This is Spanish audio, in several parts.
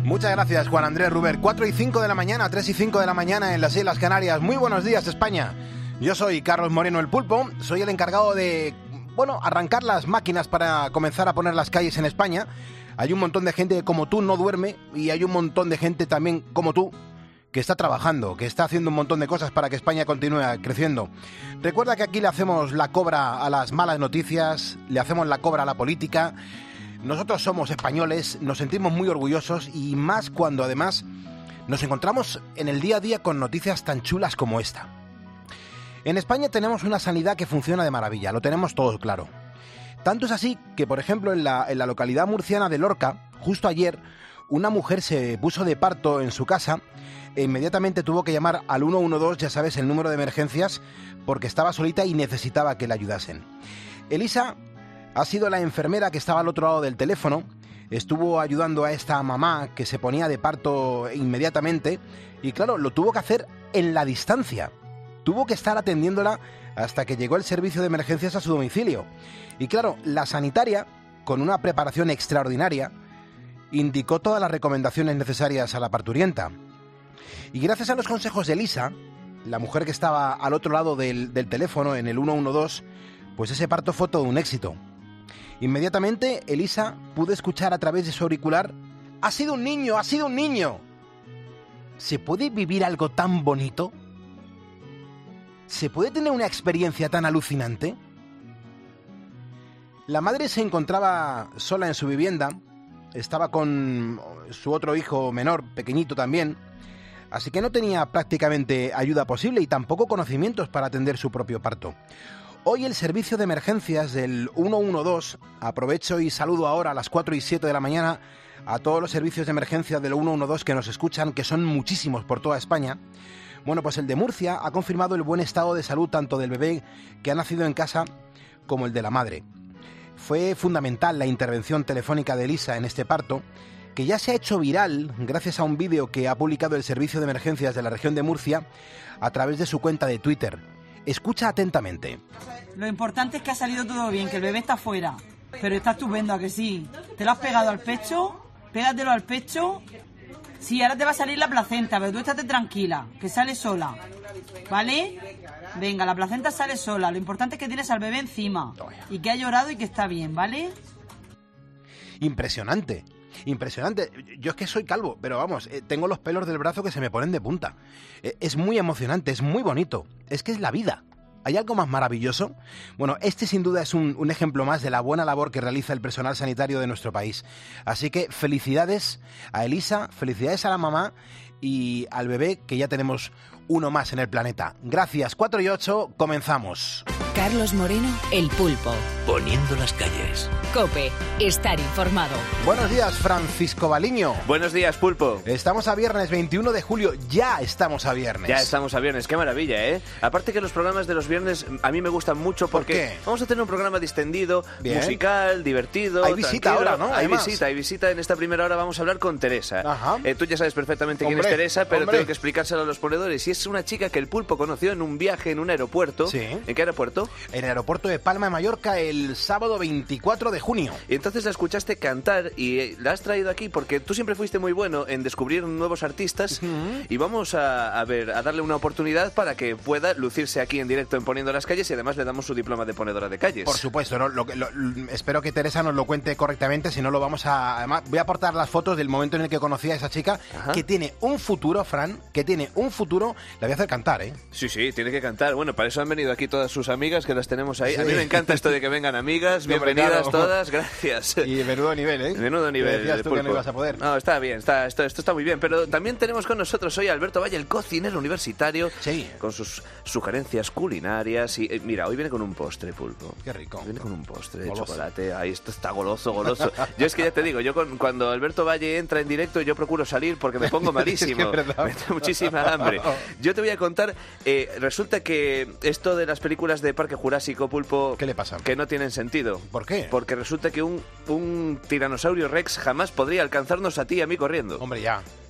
Muchas gracias, Juan Andrés Ruber. 4 y 5 de la mañana, 3 y 5 de la mañana en las Islas Canarias. Muy buenos días, España. Yo soy Carlos Moreno, el Pulpo. Soy el encargado de, arrancar las máquinas para comenzar a poner las calles en España. Hay un montón de gente que como tú no duerme y hay un montón de gente también como tú que está trabajando, que está haciendo un montón de cosas para que España continúe creciendo. Recuerda que aquí le hacemos la cobra a las malas noticias, le hacemos la cobra a la política. Nosotros somos españoles, nos sentimos muy orgullosos y más cuando además nos encontramos en el día a día con noticias tan chulas como esta. En España tenemos una sanidad que funciona de maravilla, lo tenemos todos claro. Tanto es así que, por ejemplo, en la localidad murciana de Lorca, justo ayer, una mujer se puso de parto en su casa e inmediatamente tuvo que llamar al 112, ya sabes, el número de emergencias, porque estaba solita y necesitaba que le ayudasen. Elisa ha sido la enfermera que estaba al otro lado del teléfono, estuvo ayudando a esta mamá que se ponía de parto inmediatamente y claro, lo tuvo que hacer en la distancia. Tuvo que estar atendiéndola hasta que llegó el servicio de emergencias a su domicilio. Y claro, la sanitaria, con una preparación extraordinaria, indicó todas las recomendaciones necesarias a la parturienta. Y gracias a los consejos de Elisa, la mujer que estaba al otro lado del teléfono, en el 112, pues ese parto fue todo un éxito. Inmediatamente, Elisa pudo escuchar a través de su auricular: ¡ha sido un niño, ha sido un niño! ¿Se puede vivir algo tan bonito? ¿Se puede tener una experiencia tan alucinante? La madre se encontraba sola en su vivienda, estaba con su otro hijo menor, pequeñito también, así que no tenía prácticamente ayuda posible y tampoco conocimientos para atender su propio parto. Hoy el servicio de emergencias del 112, aprovecho y saludo ahora a las 4 y 7 de la mañana a todos los servicios de emergencia del 112 que nos escuchan, que son muchísimos por toda España. Bueno, pues el de Murcia ha confirmado el buen estado de salud tanto del bebé que ha nacido en casa como el de la madre. Fue fundamental la intervención telefónica de Elisa en este parto, que ya se ha hecho viral gracias a un vídeo que ha publicado el Servicio de Emergencias de la región de Murcia a través de su cuenta de Twitter. Escucha atentamente. Lo importante es que ha salido todo bien, que el bebé está fuera, pero está estupendo, ¿a que sí? ¿Te lo has pegado al pecho? Pégatelo al pecho. Sí, ahora te va a salir la placenta, pero tú estate tranquila, que sale sola, ¿vale? Venga, la placenta sale sola, lo importante es que tienes al bebé encima y que ha llorado y que está bien, ¿vale? Impresionante. Impresionante. Yo es que soy calvo, pero vamos, tengo los pelos del brazo que se me ponen de punta. Es muy emocionante, es muy bonito. Es que es la vida. ¿Hay algo más maravilloso? Bueno, este sin duda es un ejemplo más de la buena labor que realiza el personal sanitario de nuestro país. Así que felicidades a Elisa, felicidades a la mamá y al bebé, que ya tenemos uno más en el planeta. Gracias, 4 y 8, comenzamos. Carlos Moreno, el Pulpo. Poniendo las calles. COPE, estar informado. Buenos días, Francisco Baliño. Buenos días, Pulpo. Estamos a viernes 21 de julio, ya estamos a viernes. Ya estamos a viernes, qué maravilla, ¿eh? Aparte que los programas de los viernes a mí me gustan mucho porque vamos a tener un programa distendido, musical, divertido. Hay visita ahora, ¿no? Hay visita. En esta primera hora vamos a hablar con Teresa. Ajá. Tú ya sabes perfectamente quién es Teresa, pero tengo que explicárselo a los ponedores. Y es una chica que el Pulpo conoció en un viaje en un aeropuerto. Sí. ¿En qué aeropuerto? En el aeropuerto de Palma de Mallorca el sábado 24 de junio. Y entonces la escuchaste cantar y la has traído aquí porque tú siempre fuiste muy bueno en descubrir nuevos artistas y vamos a darle una oportunidad para que pueda lucirse aquí en directo en Poniendo las Calles y además le damos su diploma de ponedora de calles. Por supuesto, ¿no? Espero que Teresa nos lo cuente correctamente, si no lo vamos a... Además, voy a aportar las fotos del momento en el que conocí a esa chica. Ajá. Que tiene un futuro, Fran, que tiene un futuro. La voy a hacer cantar, ¿eh? Sí, tiene que cantar. Bueno, para eso han venido aquí todas sus amigas que las tenemos ahí. Sí. A mí me encanta esto de que vengan amigas. Bienvenidas todas, gracias. Y menudo nivel, ¿eh? Menudo nivel. Decías tú que no ibas a poder. No, está bien, esto está muy bien. Pero también tenemos con nosotros hoy a Alberto Valle, el cocinero universitario. Sí. Con sus sugerencias culinarias. Y mira, hoy viene con un postre, Pulpo. Qué rico. Viene con un postre de chocolate. Ahí esto está goloso. Yo es que ya te digo, cuando Alberto Valle entra en directo, yo procuro salir porque me pongo malísimo. Es que me da muchísima hambre. Yo te voy a contar, resulta que esto de las películas de Parque Jurásico, Pulpo... ¿Qué le pasa? Que no tienen sentido. ¿Por qué? Porque resulta que un tiranosaurio Rex jamás podría alcanzarnos a ti y a mí corriendo. Hombre, ya.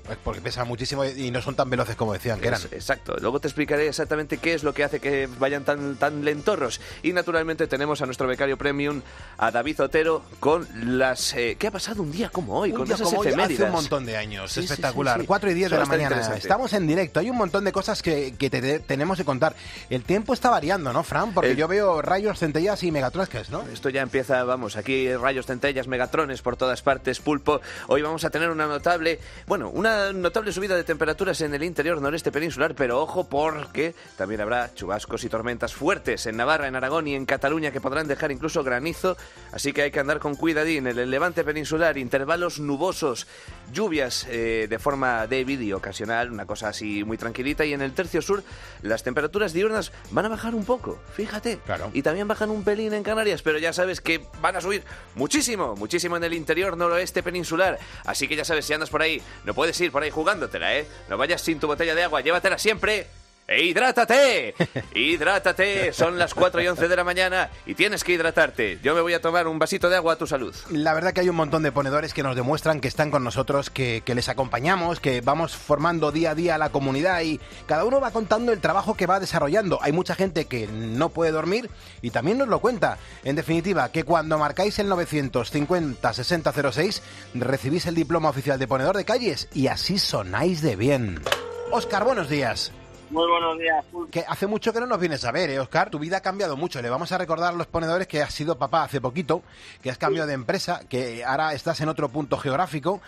Es porque pesan muchísimo y no son tan veloces como decían que eran. Exacto. Luego te explicaré exactamente qué es lo que hace que vayan tan lentorros. Y naturalmente tenemos a nuestro becario premium, a David Otero, con las... ¿qué ha pasado un día como hoy? Un con día esas como hoy, efemérides. hace un montón de años. Sí, Espectacular. sí. 4 y 10 de Eso la va a estar mañana. interesante. Estamos en directo. Hay un montón de cosas que tenemos que contar. El tiempo está variando, ¿no, Fran? Porque yo veo rayos, centellas y megatrasques, ¿no? Esto ya empieza, vamos, aquí rayos, centellas, megatrones por todas partes, pulpo. Hoy vamos a tener una notable subida de temperaturas en el interior noreste peninsular, pero ojo porque también habrá chubascos y tormentas fuertes en Navarra, en Aragón y en Cataluña que podrán dejar incluso granizo, así que hay que andar con cuidadín. En el levante peninsular, intervalos nubosos, lluvias de forma débil y ocasional, una cosa así muy tranquilita, y en el tercio sur las temperaturas diurnas van a bajar un poco, fíjate. Claro. Y también bajan un pelín en Canarias, pero ya sabes que van a subir muchísimo en el interior noroeste peninsular. Así que ya sabes, si andas por ahí, no puedes ir por ahí jugándotela, ¿eh? No vayas sin tu botella de agua, llévatela siempre. ¡E hidrátate! ¡Hidrátate! Son las 4 y 11 de la mañana y tienes que hidratarte. Yo me voy a tomar un vasito de agua a tu salud. La verdad que hay un montón de ponedores que nos demuestran que están con nosotros, que les acompañamos, que vamos formando día a día a la comunidad y cada uno va contando el trabajo que va desarrollando. Hay mucha gente que no puede dormir y también nos lo cuenta. En definitiva, que cuando marcáis el 950-6006 recibís el diploma oficial de ponedor de calles y así sonáis de bien. Óscar, buenos días. Muy buenos días. Que hace mucho que no nos vienes a ver, Óscar. Tu vida ha cambiado mucho. Le vamos a recordar a los ponedores que has sido papá hace poquito, que has cambiado de empresa, que ahora estás en otro punto geográfico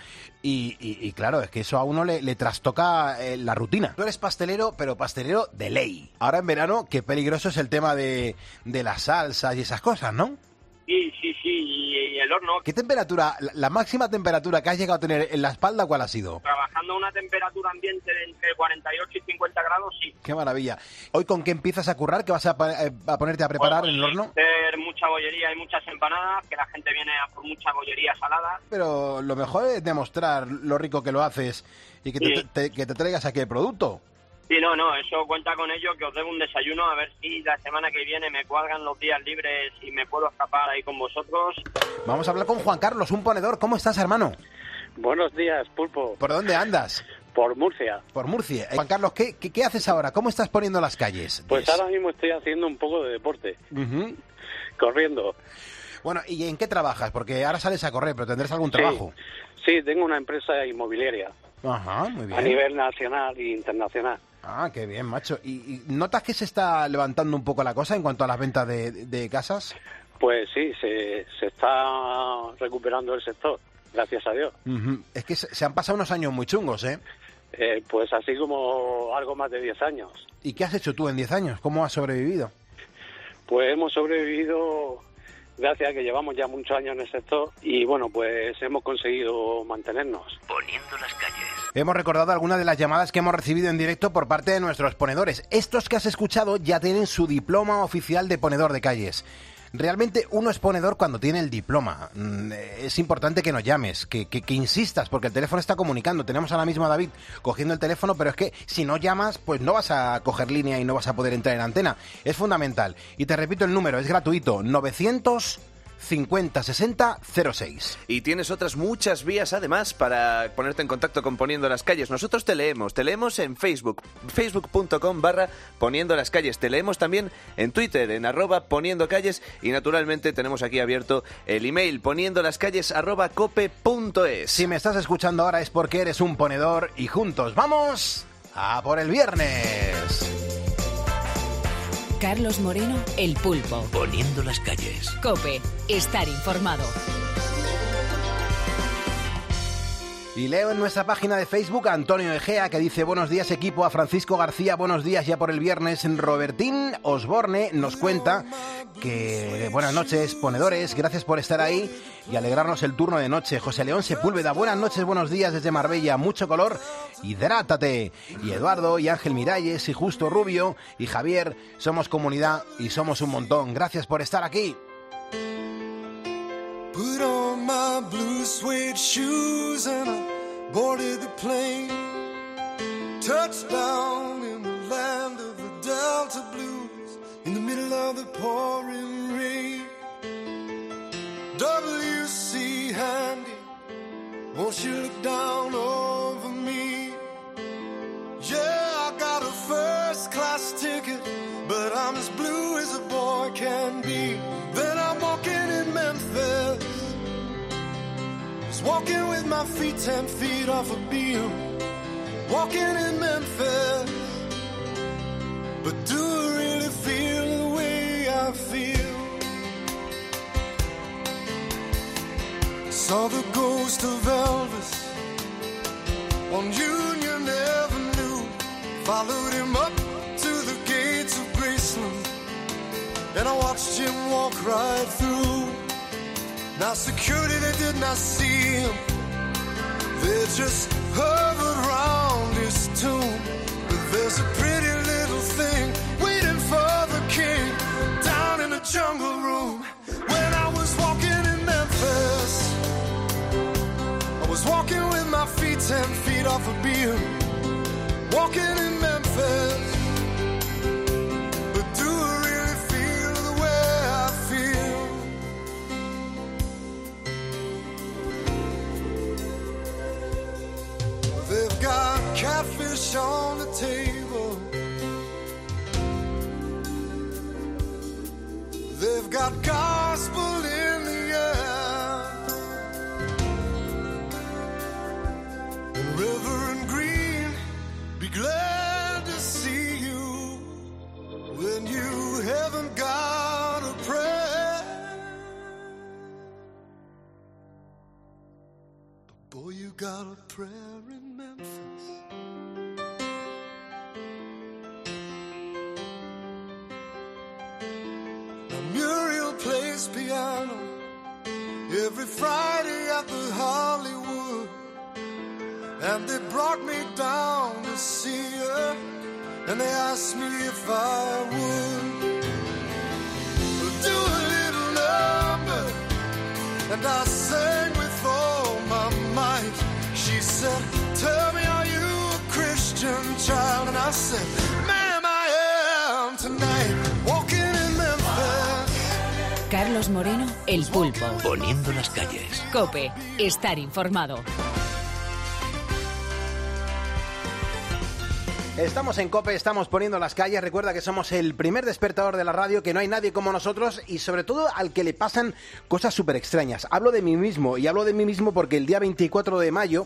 y claro, es que eso a uno le trastoca la rutina. Tú eres pastelero, pero pastelero de ley. Ahora en verano, qué peligroso es el tema de las salsas y esas cosas, ¿no? Sí, y el horno. ¿Qué temperatura, la máxima temperatura que has llegado a tener en la espalda, cuál ha sido? Trabajando a una temperatura ambiente de entre 48 y 50 grados, sí. Qué maravilla. ¿Hoy con qué empiezas a currar? ¿Qué vas a ponerte a preparar en el horno? Hacer mucha bollería y muchas empanadas, que la gente viene a por mucha bollería salada. Pero lo mejor es demostrar lo rico que lo haces y que te traigas aquí el producto. Sí, no, eso cuenta con ello, que os debo un desayuno, a ver si la semana que viene me cuadran los días libres y me puedo escapar ahí con vosotros. Vamos a hablar con Juan Carlos, un ponedor. ¿Cómo estás, hermano? Buenos días, Pulpo. ¿Por dónde andas? Por Murcia. Por Murcia. Juan Carlos, ¿qué haces ahora? ¿Cómo estás poniendo las calles? Pues ahora mismo estoy haciendo un poco de deporte, corriendo. Bueno, ¿y en qué trabajas? Porque ahora sales a correr, pero tendrás algún trabajo. Sí, tengo una empresa inmobiliaria. Ajá, muy bien. A nivel nacional e internacional. Ah, qué bien, macho. ¿Y notas que se está levantando un poco la cosa en cuanto a las ventas de casas? Pues sí, se está recuperando el sector, gracias a Dios. Es que se han pasado unos años muy chungos, ¿eh? Pues así como algo más de 10 años. ¿Y qué has hecho tú en 10 años? ¿Cómo has sobrevivido? Pues hemos sobrevivido gracias a que llevamos ya muchos años en el sector y bueno, pues hemos conseguido mantenernos. Poniendo las calles. Hemos recordado algunas de las llamadas que hemos recibido en directo por parte de nuestros ponedores. Estos que has escuchado ya tienen su diploma oficial de ponedor de calles. Realmente uno es ponedor cuando tiene el diploma. Es importante que nos llames, que insistas, porque el teléfono está comunicando. Tenemos ahora mismo a David cogiendo el teléfono, pero es que si no llamas, pues no vas a coger línea y no vas a poder entrar en antena. Es fundamental. Y te repito el número, es gratuito, 950-6006. Y tienes otras muchas vías además para ponerte en contacto con Poniendo las Calles. Nosotros te leemos en Facebook, facebook.com/Poniendo las Calles. Te leemos también en Twitter, en @poniendocalles, y naturalmente tenemos aquí abierto el email poniendolascalles@cope.es. Si me estás escuchando ahora es porque eres un ponedor y juntos vamos a por el viernes. Carlos Moreno, El Pulpo. Poniendo las calles. COPE, estar informado. Y leo en nuestra página de Facebook a Antonio Egea, que dice: buenos días equipo, a Francisco García, buenos días ya por el viernes. Robertín Osborne nos cuenta que buenas noches ponedores, gracias por estar ahí y alegrarnos el turno de noche. José León Sepúlveda, buenas noches, buenos días desde Marbella, mucho color, hidrátate. Y Eduardo y Ángel Miralles y Justo Rubio y Javier, somos comunidad y somos un montón, gracias por estar aquí. Put on my blue suede shoes and I boarded the plane. Touchdown in the land of the Delta Blues, in the middle of the pouring rain. W.C. Handy, won't you look down over me? was walking with my feet 10 feet off a beam, walking in Memphis. But do I really feel the way I feel? Saw the ghost of Elvis on Union Avenue, followed him up to the gates of Graceland, and I watched him walk right through. Now security, they did not see him, they just hovered around his tomb. But there's a pretty little thing waiting for the king down in the jungle room. When I was walking in Memphis, I was walking with my feet 10 feet off a beam, walking in Memphis. But do I really feel the way I feel? They've got catfish on the table, they've got gospel in the air, and Reverend Green, be glad to see you when you haven't got a prayer. But boy, you got a prayer in Memphis. Now Muriel plays piano every Friday at the Hollywood, and they brought me down to see her, and they asked me if I would do a little number, and I sang with all my might. She said, tell me, are you a Christian child? And I said, ma'am, I am tonight, walking in Memphis. Carlos Moreno, El Pulpo. Poniendo las calles. COPE. Estar informado. Estamos en COPE, estamos poniendo las calles. Recuerda que somos el primer despertador de la radio, que no hay nadie como nosotros y sobre todo al que le pasan cosas súper extrañas. Hablo de mí mismo y hablo de mí mismo porque el día 24 de mayo,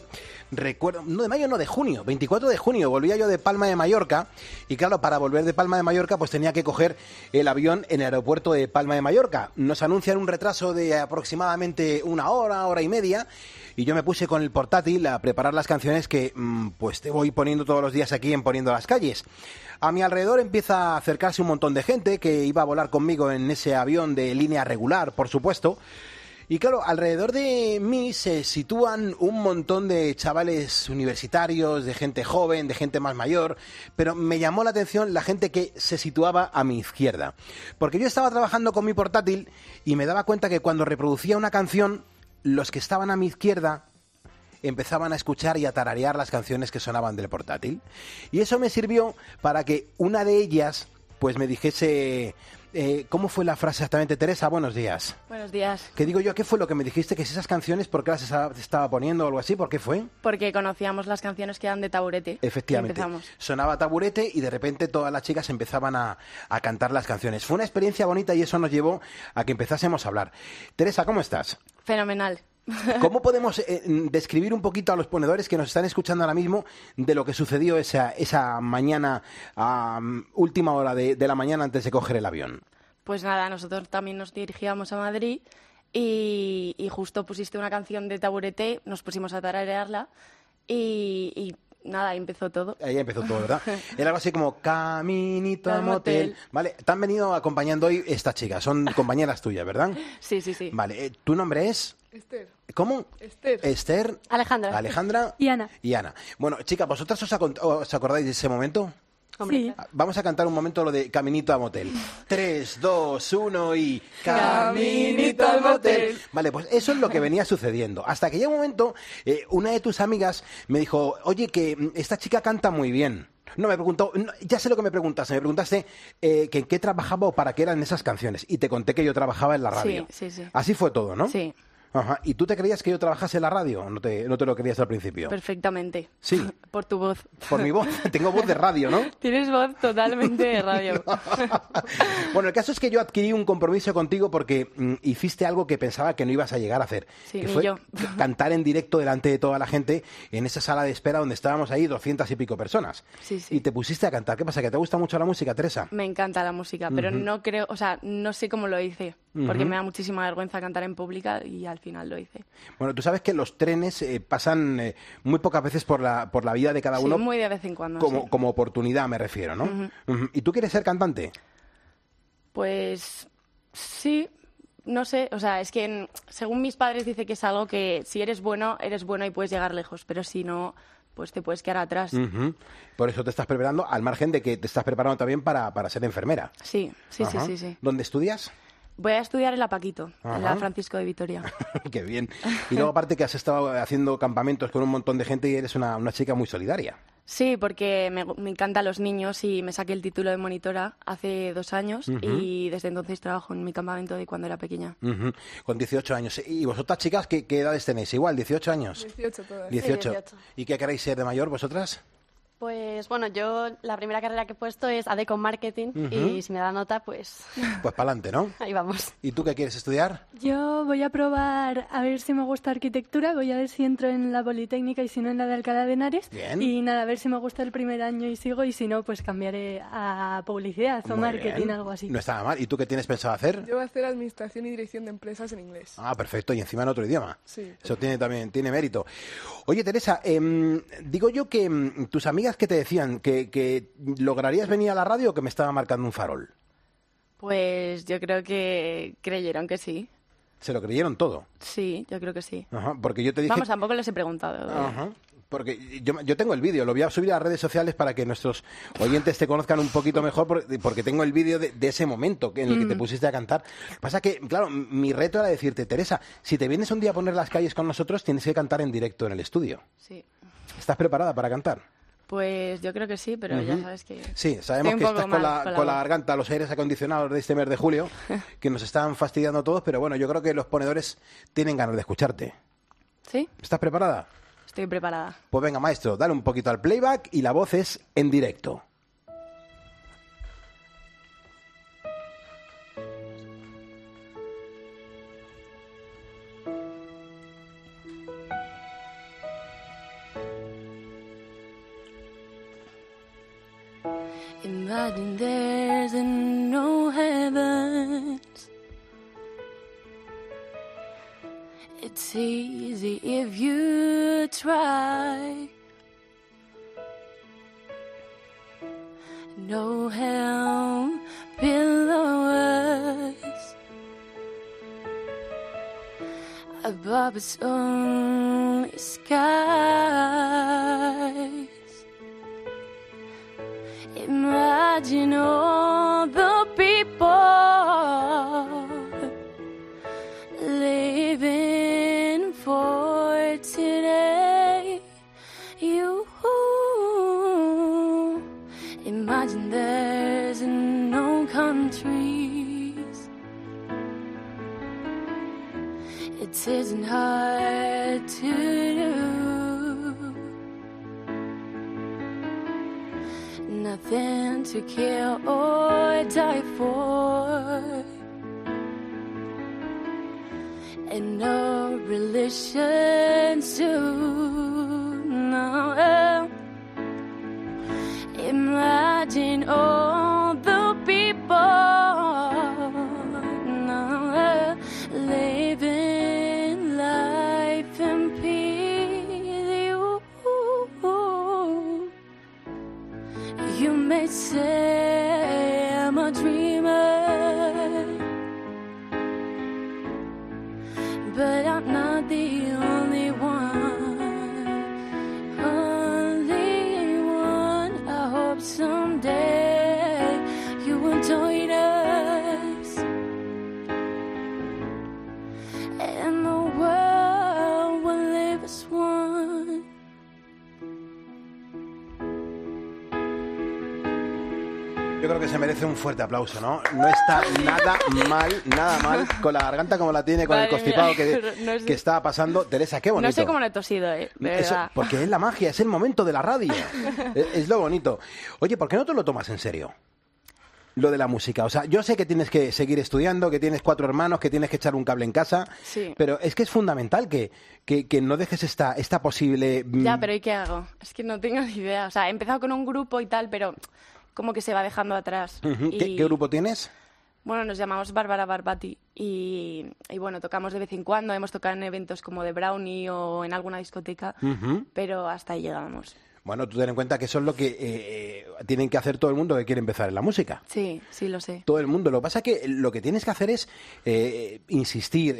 de junio, 24 de junio, volvía yo de Palma de Mallorca y claro, para volver de Palma de Mallorca pues tenía que coger el avión en el aeropuerto de Palma de Mallorca. Nos anuncian un retraso de aproximadamente una hora y media. Y yo me puse con el portátil a preparar las canciones que pues te voy poniendo todos los días aquí en Poniendo las Calles. A mi alrededor empieza a acercarse un montón de gente que iba a volar conmigo en ese avión de línea regular, por supuesto. Y claro, alrededor de mí se sitúan un montón de chavales universitarios, de gente joven, de gente más mayor, pero me llamó la atención la gente que se situaba a mi izquierda. Porque yo estaba trabajando con mi portátil y me daba cuenta que cuando reproducía una canción, los que estaban a mi izquierda empezaban a escuchar y a tararear las canciones que sonaban del portátil. Y eso me sirvió para que una de ellas pues me dijese... ¿Cómo fue la frase exactamente? Teresa, buenos días. Buenos días. ¿Qué digo yo? ¿Qué fue lo que me dijiste? ¿Que si esas canciones, por qué las estaba poniendo o algo así? ¿Por qué fue? Porque conocíamos las canciones que eran de Taburete. Efectivamente. Sonaba Taburete y de repente todas las chicas empezaban a cantar las canciones. Fue una experiencia bonita y eso nos llevó a que empezásemos a hablar. Teresa, ¿cómo estás? Fenomenal. ¿Cómo podemos describir un poquito a los ponedores que nos están escuchando ahora mismo de lo que sucedió esa mañana, última hora de la mañana antes de coger el avión? Pues nada, nosotros también nos dirigíamos a Madrid y justo pusiste una canción de Taburete, nos pusimos a tararearla y nada, ahí empezó todo. Ahí empezó todo, ¿verdad? Era algo así como Caminito al motel. Vale, te han venido acompañando hoy estas chicas, son compañeras tuyas, ¿verdad? Sí, sí, sí. Vale, ¿tu nombre es? Esther. ¿Cómo? Esther. Alejandra. Y Ana. Bueno, chicas, ¿vosotras os acordáis de ese momento? Hombre. Sí. Vamos a cantar un momento lo de Caminito al motel. 3, 2, 1 y... Caminito al motel. Vale, pues eso es lo que venía sucediendo. Hasta que llegó un momento, una de tus amigas me dijo, oye, que esta chica canta muy bien. No, me preguntó, ya sé lo que me preguntaste. Me preguntaste que en qué trabajaba o para qué eran esas canciones. Y te conté que yo trabajaba en la radio. Sí, sí, sí. Así fue todo, ¿no? Sí. Ajá. ¿Y tú te creías que yo trabajase en la radio o no te lo creías al principio? Perfectamente. Sí. Por tu voz. Por mi voz. Tengo voz de radio, ¿no? Tienes voz totalmente de radio. Bueno, el caso es que yo adquirí un compromiso contigo porque hiciste algo que pensaba que no ibas a llegar a hacer. Sí, que ni fue yo. cantar en directo delante de toda la gente en esa sala de espera donde estábamos ahí 200 y pico personas. Sí, sí. Y te pusiste a cantar. ¿Qué pasa? ¿Que te gusta mucho la música, Teresa? Me encanta la música, pero no creo, o sea, no sé cómo lo hice, porque Ujú. me da muchísima vergüenza cantar en pública y al final lo hice. Bueno, tú sabes que los trenes pasan muy pocas veces por la vida de cada uno. Sí, muy de vez en cuando. como, sí. como oportunidad, me refiero, ¿no? Ujú. Ujú. ¿Y tú quieres ser cantante? Pues sí, no sé, o sea, es que según mis padres dice que es algo que si eres bueno y puedes llegar lejos, pero si no, pues te puedes quedar atrás. Ujú. Por eso te estás preparando, al margen de que te estás preparando también para ser enfermera. Sí, sí, Ajá. sí. ¿Dónde estudias? Voy a estudiar en la Paquito, Ajá. en la Francisco de Vitoria. Qué bien. Y luego aparte que has estado haciendo campamentos con un montón de gente y eres una chica muy solidaria. Sí, porque me encantan los niños y me saqué el título de monitora hace 2 años y desde entonces trabajo en mi campamento de cuando era pequeña. Ujú. Con 18 años. ¿Y vosotras, chicas, qué edades tenéis? Igual, 18 años. 18 todas. 18. Sí, 18. ¿Y qué queréis ser de mayor vosotras? Pues bueno, yo la primera carrera que he puesto es AD con Marketing y si me da nota, pues Pues para adelante, ¿no? ahí vamos. ¿Y tú qué quieres estudiar? Yo voy a probar a ver si me gusta arquitectura, voy a ver si entro en la Politécnica y si no en la de Alcalá de Henares. Bien. Y nada, a ver si me gusta el primer año y sigo y si no, pues cambiaré a publicidad o Muy marketing, bien. algo así. No está mal. ¿Y tú qué tienes pensado hacer? Yo voy a hacer Administración y Dirección de Empresas en inglés. Ah, perfecto. Y encima en otro idioma. Sí. Eso tiene mérito. Oye, Teresa, digo yo que tus amigas que te decían que lograrías venir a la radio o que me estaba marcando un farol. Pues yo creo que creyeron que sí. Se lo creyeron todo. Sí, yo creo que sí. Ajá, porque yo te dije... Vamos, tampoco les he preguntado. Ajá. Porque yo tengo el vídeo, lo voy a subir a las redes sociales para que nuestros oyentes te conozcan un poquito mejor, porque tengo el vídeo de ese momento en el que te pusiste a cantar. Pasa que, claro, mi reto era decirte, Teresa, si te vienes un día a poner las calles con nosotros, tienes que cantar en directo en el estudio. Sí. ¿Estás preparada para cantar? Pues yo creo que sí, pero ya sabes que... Sí, sabemos estoy que un poco estás con mal la garganta, los aires acondicionados de este mes de julio, que nos están fastidiando a todos, pero bueno, yo creo que los ponedores tienen ganas de escucharte. ¿Sí? ¿Estás preparada? Estoy preparada. Pues venga, maestro, dale un poquito al playback y la voz es en directo. Imagine there's no heavens. It's easy if you try. No hell below us. Above us only skies. Imagine all the people living for today. You imagine there's no countries. It isn't hard to do. Nothing to kill or die for, and no religions too. No. Imagine all the people now living life in peace. You may say I'm a dreamer, but I'm not the only one. Only one. I hope someday you will join us, and the world will live as one. Yo creo que se merece un fuerte aplauso, ¿no? No está nada mal con la garganta como la tiene, con el constipado que está pasando. Teresa, qué bonito. No sé cómo le he tosido, de verdad. Porque es la magia, es el momento de la radio. es lo bonito. Oye, ¿por qué no te lo tomas en serio? Lo de la música. O sea, yo sé que tienes que seguir estudiando, que tienes 4 hermanos, que tienes que echar un cable en casa, sí. Pero es que es fundamental que no dejes esta posible... Ya, pero ¿y qué hago? Es que no tengo ni idea. O sea, he empezado con un grupo y tal, pero como que se va dejando atrás. Uh-huh. ¿Qué grupo tienes? Bueno, nos llamamos Bárbara Barbati y bueno, tocamos de vez en cuando, hemos tocado en eventos como de Brownie o en alguna discoteca, uh-huh. Pero hasta ahí llegábamos. Bueno, tú ten en cuenta que eso es lo que tienen que hacer todo el mundo que quiere empezar en la música. Sí, sí lo sé. Todo el mundo. Lo que pasa es que lo que tienes que hacer es insistir,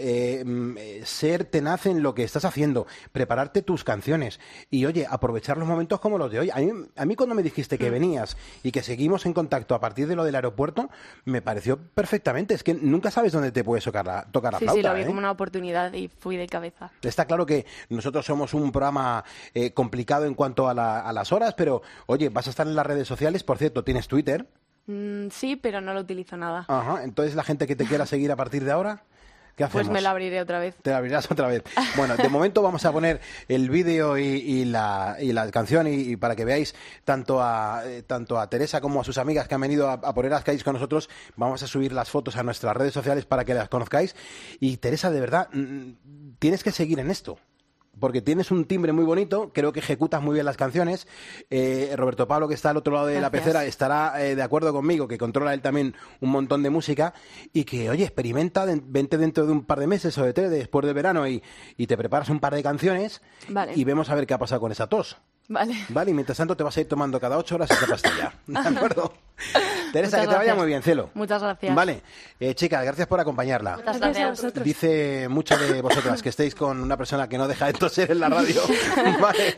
ser tenaz en lo que estás haciendo, prepararte tus canciones y, oye, aprovechar los momentos como los de hoy. A mí cuando me dijiste que venías y que seguimos en contacto a partir de lo del aeropuerto, me pareció perfectamente. Es que nunca sabes dónde te puedes tocar la flauta. Sí, lo vi como una oportunidad y fui de cabeza. Está claro que nosotros somos un programa complicado en cuanto a las horas, pero, oye, vas a estar en las redes sociales. Por cierto, ¿tienes Twitter? Sí, pero no lo utilizo nada. Ajá, entonces la gente que te quiera seguir a partir de ahora, ¿qué hacemos? Pues me la abriré otra vez. Te la abrirás otra vez. Bueno, de momento vamos a poner el vídeo y la canción y para que veáis tanto a Teresa como a sus amigas que han venido a poner las calles con nosotros. Vamos a subir las fotos a nuestras redes sociales para que las conozcáis. Y Teresa, de verdad, tienes que seguir en esto. Porque tienes un timbre muy bonito, creo que ejecutas muy bien las canciones. Roberto Pablo, que está al otro lado de la pecera, estará de acuerdo conmigo, que controla él también un montón de música y que, oye, experimenta, vente dentro de un par de meses o de 3, después del verano y te preparas un par de canciones. Vale. Y vemos a ver qué ha pasado con esa tos. Vale. Vale, y mientras tanto te vas a ir tomando cada 8 horas esta pastilla. ¿De acuerdo? Teresa, que te vaya muy bien, cielo. Muchas gracias. Vale. Chicas, gracias por acompañarla. Muchas gracias a vosotros. Dice mucho de vosotras que estéis con una persona que no deja de toser en la radio. Vale.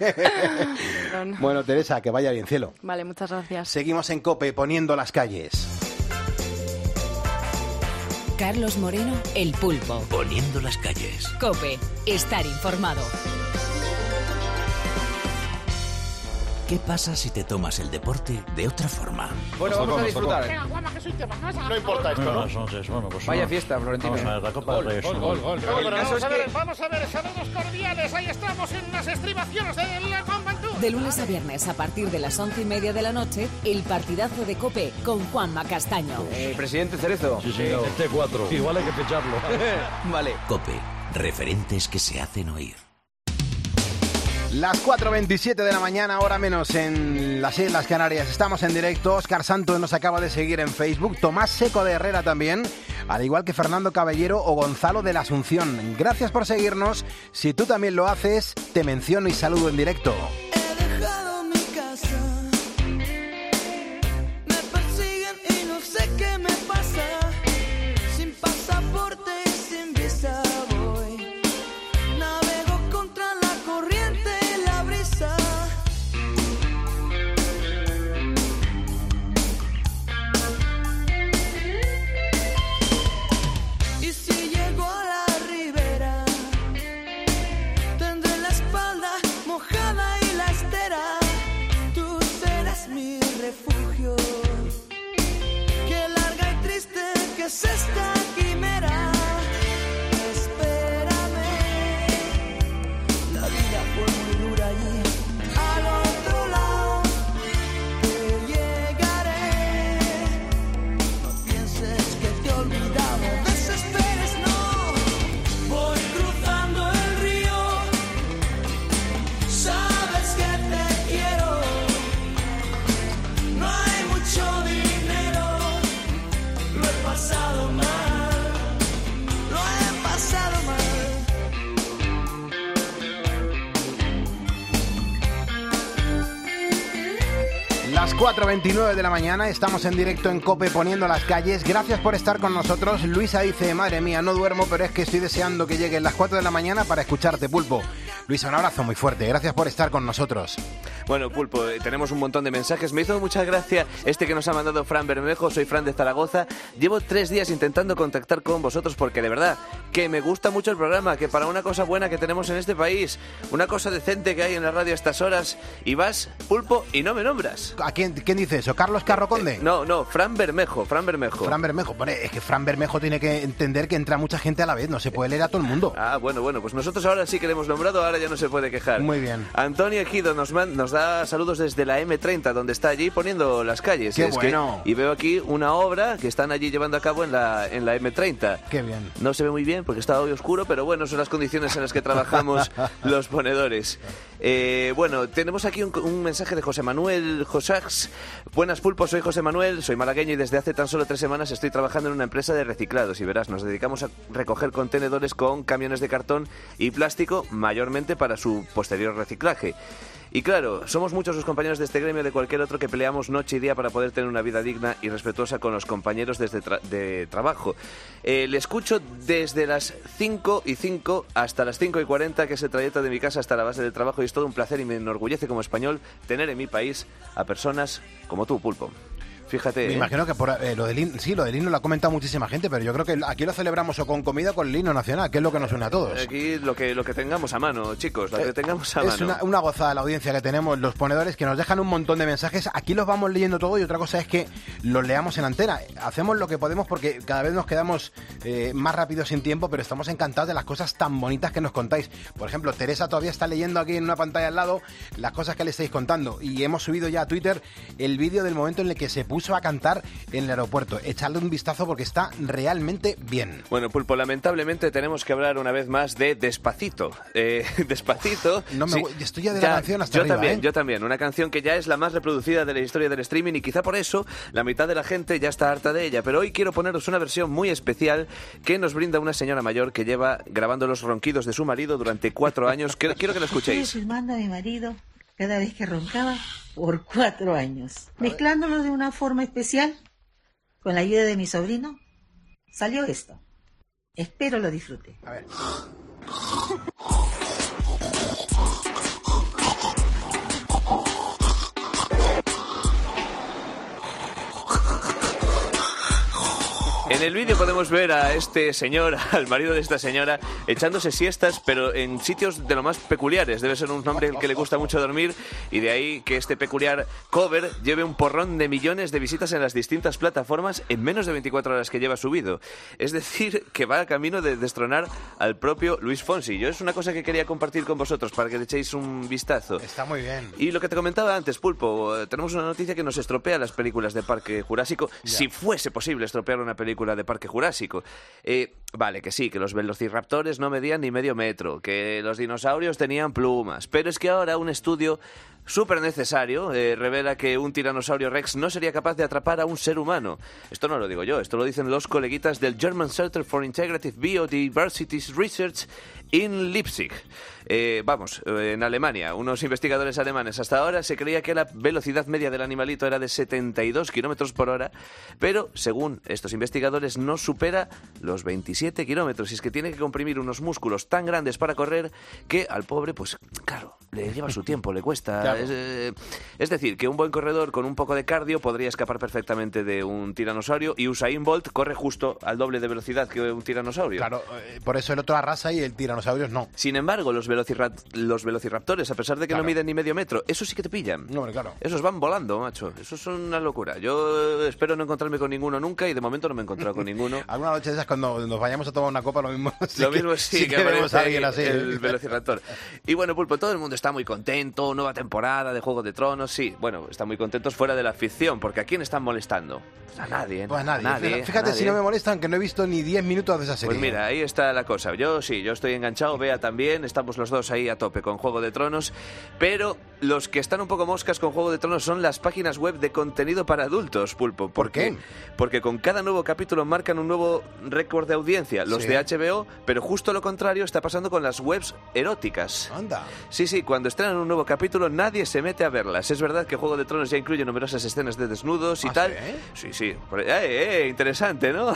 Bueno, Teresa, que vaya bien, cielo. Vale, muchas gracias. Seguimos en COPE, poniendo las calles. Carlos Moreno, El Pulpo. Poniendo las calles. COPE, estar informado. ¿Qué pasa si te tomas el deporte de otra forma? Bueno, vamos a disfrutar. Venga, Juanma, que soy tema. No importa esto, ¿no? Vaya fiesta, Florentino. Vamos a ver, la Copa del Rey. Gol. Vamos a ver, saludos cordiales. Ahí estamos en las estribaciones del Juan Bantú. De lunes a viernes, a partir de las 11:30 de la noche, el partidazo de COPE con Juanma Castaño. Presidente Cerezo. Sí, señor. El T4. Igual hay que ficharlo. Vale. COPE. Referentes que se hacen oír. Las 4:27 de la mañana, hora menos en las Islas Canarias. Estamos en directo. Óscar Santos nos acaba de seguir en Facebook. Tomás Seco de Herrera también. Al igual que Fernando Caballero o Gonzalo de la Asunción. Gracias por seguirnos. Si tú también lo haces, te menciono y saludo en directo. He dejado mi casa. Me persiguen y no sé qué me pasa. Sin pasaporte y sin visa voy. Navego contra la corriente y la brisa. Y si llego a la ribera, tendré la espalda mojada y la estera. Tú serás mi refugio. Qué larga y triste que es esta quimera. Espérame, la vida fue muy dura allí. Al otro lado te llegaré. No pienses que te he olvidado, desesperes, no. Voy cruzando el río. Sabes que te quiero. No hay mucho dinero. Lo he pasado mal. Lo he pasado mal. Las 4:29 de la mañana, estamos en directo en COPE poniendo las calles. Gracias por estar con nosotros. Luisa dice, madre mía, no duermo, pero es que estoy deseando que lleguen las 4 de la mañana para escucharte, Pulpo. Luisa, un abrazo muy fuerte. Gracias por estar con nosotros. Bueno, Pulpo, tenemos un montón de mensajes. Me hizo mucha gracia este que nos ha mandado Fran Bermejo. Soy Fran de Zaragoza. Llevo 3 días intentando contactar con vosotros porque de verdad que me gusta mucho el programa, que para una cosa buena que tenemos en este país, una cosa decente que hay en la radio a estas horas, y vas, Pulpo, y no me nombras. ¿A quién dice eso? ¿Carlos Carro Conde? No, Fran Bermejo. Fran Bermejo. Bueno, es que Fran Bermejo tiene que entender que entra mucha gente a la vez, no se puede leer a todo el mundo. Ah, bueno, pues nosotros ahora sí que le hemos nombrado, ahora ya no se puede quejar. Muy bien. Antonio Ejido nos da saludos desde la M30, donde está allí poniendo las calles. ¡Qué bueno! Y veo aquí una obra que están allí llevando a cabo en la M30. ¡Qué bien! No se ve muy bien porque está hoy oscuro, pero bueno, son las condiciones en las que trabajamos los ponedores. Bueno, tenemos aquí un mensaje de José Manuel Josax. Buenas, Pulpo, soy José Manuel, soy malagueño y desde hace tan solo 3 semanas estoy trabajando en una empresa de reciclados y verás, nos dedicamos a recoger contenedores con camiones de cartón y plástico, mayormente para su posterior reciclaje. Y claro, somos muchos los compañeros de este gremio de cualquier otro que peleamos noche y día para poder tener una vida digna y respetuosa con los compañeros de trabajo. Le escucho desde las 5:05 hasta las 5:40, que es el trayecto de mi casa hasta la base del trabajo, y es todo un placer y me enorgullece como español tener en mi país a personas como tú, Pulpo. Fíjate. Me imagino que por lo del himno lo ha comentado muchísima gente, pero yo creo que aquí lo celebramos o con comida o con el himno nacional, que es lo que nos une a todos. Aquí lo que tengamos a mano, chicos, lo que tengamos a mano. Es una gozada la audiencia que tenemos, los ponedores, que nos dejan un montón de mensajes. Aquí los vamos leyendo todo y otra cosa es que los leamos en antena. Hacemos lo que podemos porque cada vez nos quedamos más rápido sin tiempo, pero estamos encantados de las cosas tan bonitas que nos contáis. Por ejemplo, Teresa todavía está leyendo aquí en una pantalla al lado las cosas que le estáis contando, y hemos subido ya a Twitter el vídeo del momento en el que se puso a cantar en el aeropuerto. Echadle un vistazo porque está realmente bien. Bueno, Pulpo, lamentablemente tenemos que hablar una vez más de Despacito. Despacito. Estoy ya de la canción hasta arriba. Yo también. Una canción que ya es la más reproducida de la historia del streaming y quizá por eso la mitad de la gente ya está harta de ella. Pero hoy quiero poneros una versión muy especial que nos brinda una señora mayor que lleva grabando los ronquidos de su marido durante 4 años. Quiero que lo escuchéis. Estuve filmando a mi marido cada vez que roncaba por 4 años. Mezclándolo de una forma especial, con la ayuda de mi sobrino, salió esto. Espero lo disfrute. A ver. En el vídeo podemos ver a este señor, al marido de esta señora, echándose siestas, pero en sitios de lo más peculiares. Debe ser un hombre que le gusta mucho dormir, y de ahí que este peculiar cover lleve un porrón de millones de visitas en las distintas plataformas en menos de 24 horas que lleva subido. Es decir, que va a camino de destronar al propio Luis Fonsi. Yo es una cosa que quería compartir con vosotros para que le echéis un vistazo. Está muy bien. Y lo que te comentaba antes, Pulpo, tenemos una noticia que nos estropea las películas de Parque Jurásico, si fuese posible estropear una película de Parque Jurásico. Vale, que sí, que los velociraptores no medían ni medio metro, que los dinosaurios tenían plumas, pero es que ahora un estudio súper necesario revela que un tiranosaurio rex no sería capaz de atrapar a un ser humano. Esto no lo digo yo, esto lo dicen los coleguitas del German Center for Integrative Biodiversity Research in Leipzig. En Alemania, unos investigadores alemanes. Hasta ahora se creía que la velocidad media del animalito era de 72 kilómetros por hora, pero según estos investigadores no supera los 27 kilómetros. Y es que tiene que comprimir unos músculos tan grandes para correr que al pobre, pues claro, le lleva su tiempo, le cuesta. Claro. Es decir, que un buen corredor con un poco de cardio podría escapar perfectamente de un tiranosaurio, y Usain Bolt corre justo al doble de velocidad que un tiranosaurio. Claro, por eso el otro arrasa y el tiranosaurio no. Sin embargo, los velociraptores, a pesar de que no miden ni medio metro, esos sí que te pillan. No, claro. Esos van volando, macho. Eso es una locura. Yo espero no encontrarme con ninguno nunca, y de momento no me he encontrado con ninguno. Alguna noche de esas, cuando nos vayamos a tomar una copa, lo mismo sí que aparece alguien así. El velociraptor. Y bueno, Pulpo, todo el mundo está muy contento. Nueva temporada de Juego de Tronos. Sí, bueno, están muy contentos fuera de la ficción, porque ¿a quién están molestando? Pues a nadie. Pues a nadie. Fíjate, si no me molestan, que no he visto ni 10 minutos de esa serie. Pues mira, ahí está la cosa. Yo estoy enganchado, Bea también, estamos los dos ahí a tope con Juego de Tronos, pero los que están un poco moscas con Juego de Tronos son las páginas web de contenido para adultos, Pulpo. ¿Por qué? Porque con cada nuevo capítulo marcan un nuevo récord de audiencia, los de HBO, pero justo lo contrario está pasando con las webs eróticas. Anda. Sí, cuando estrenan un nuevo capítulo nadie se mete a verlas. Es verdad que Juego de Tronos ya incluye numerosas escenas de desnudos y tal. Sí. Interesante, ¿no?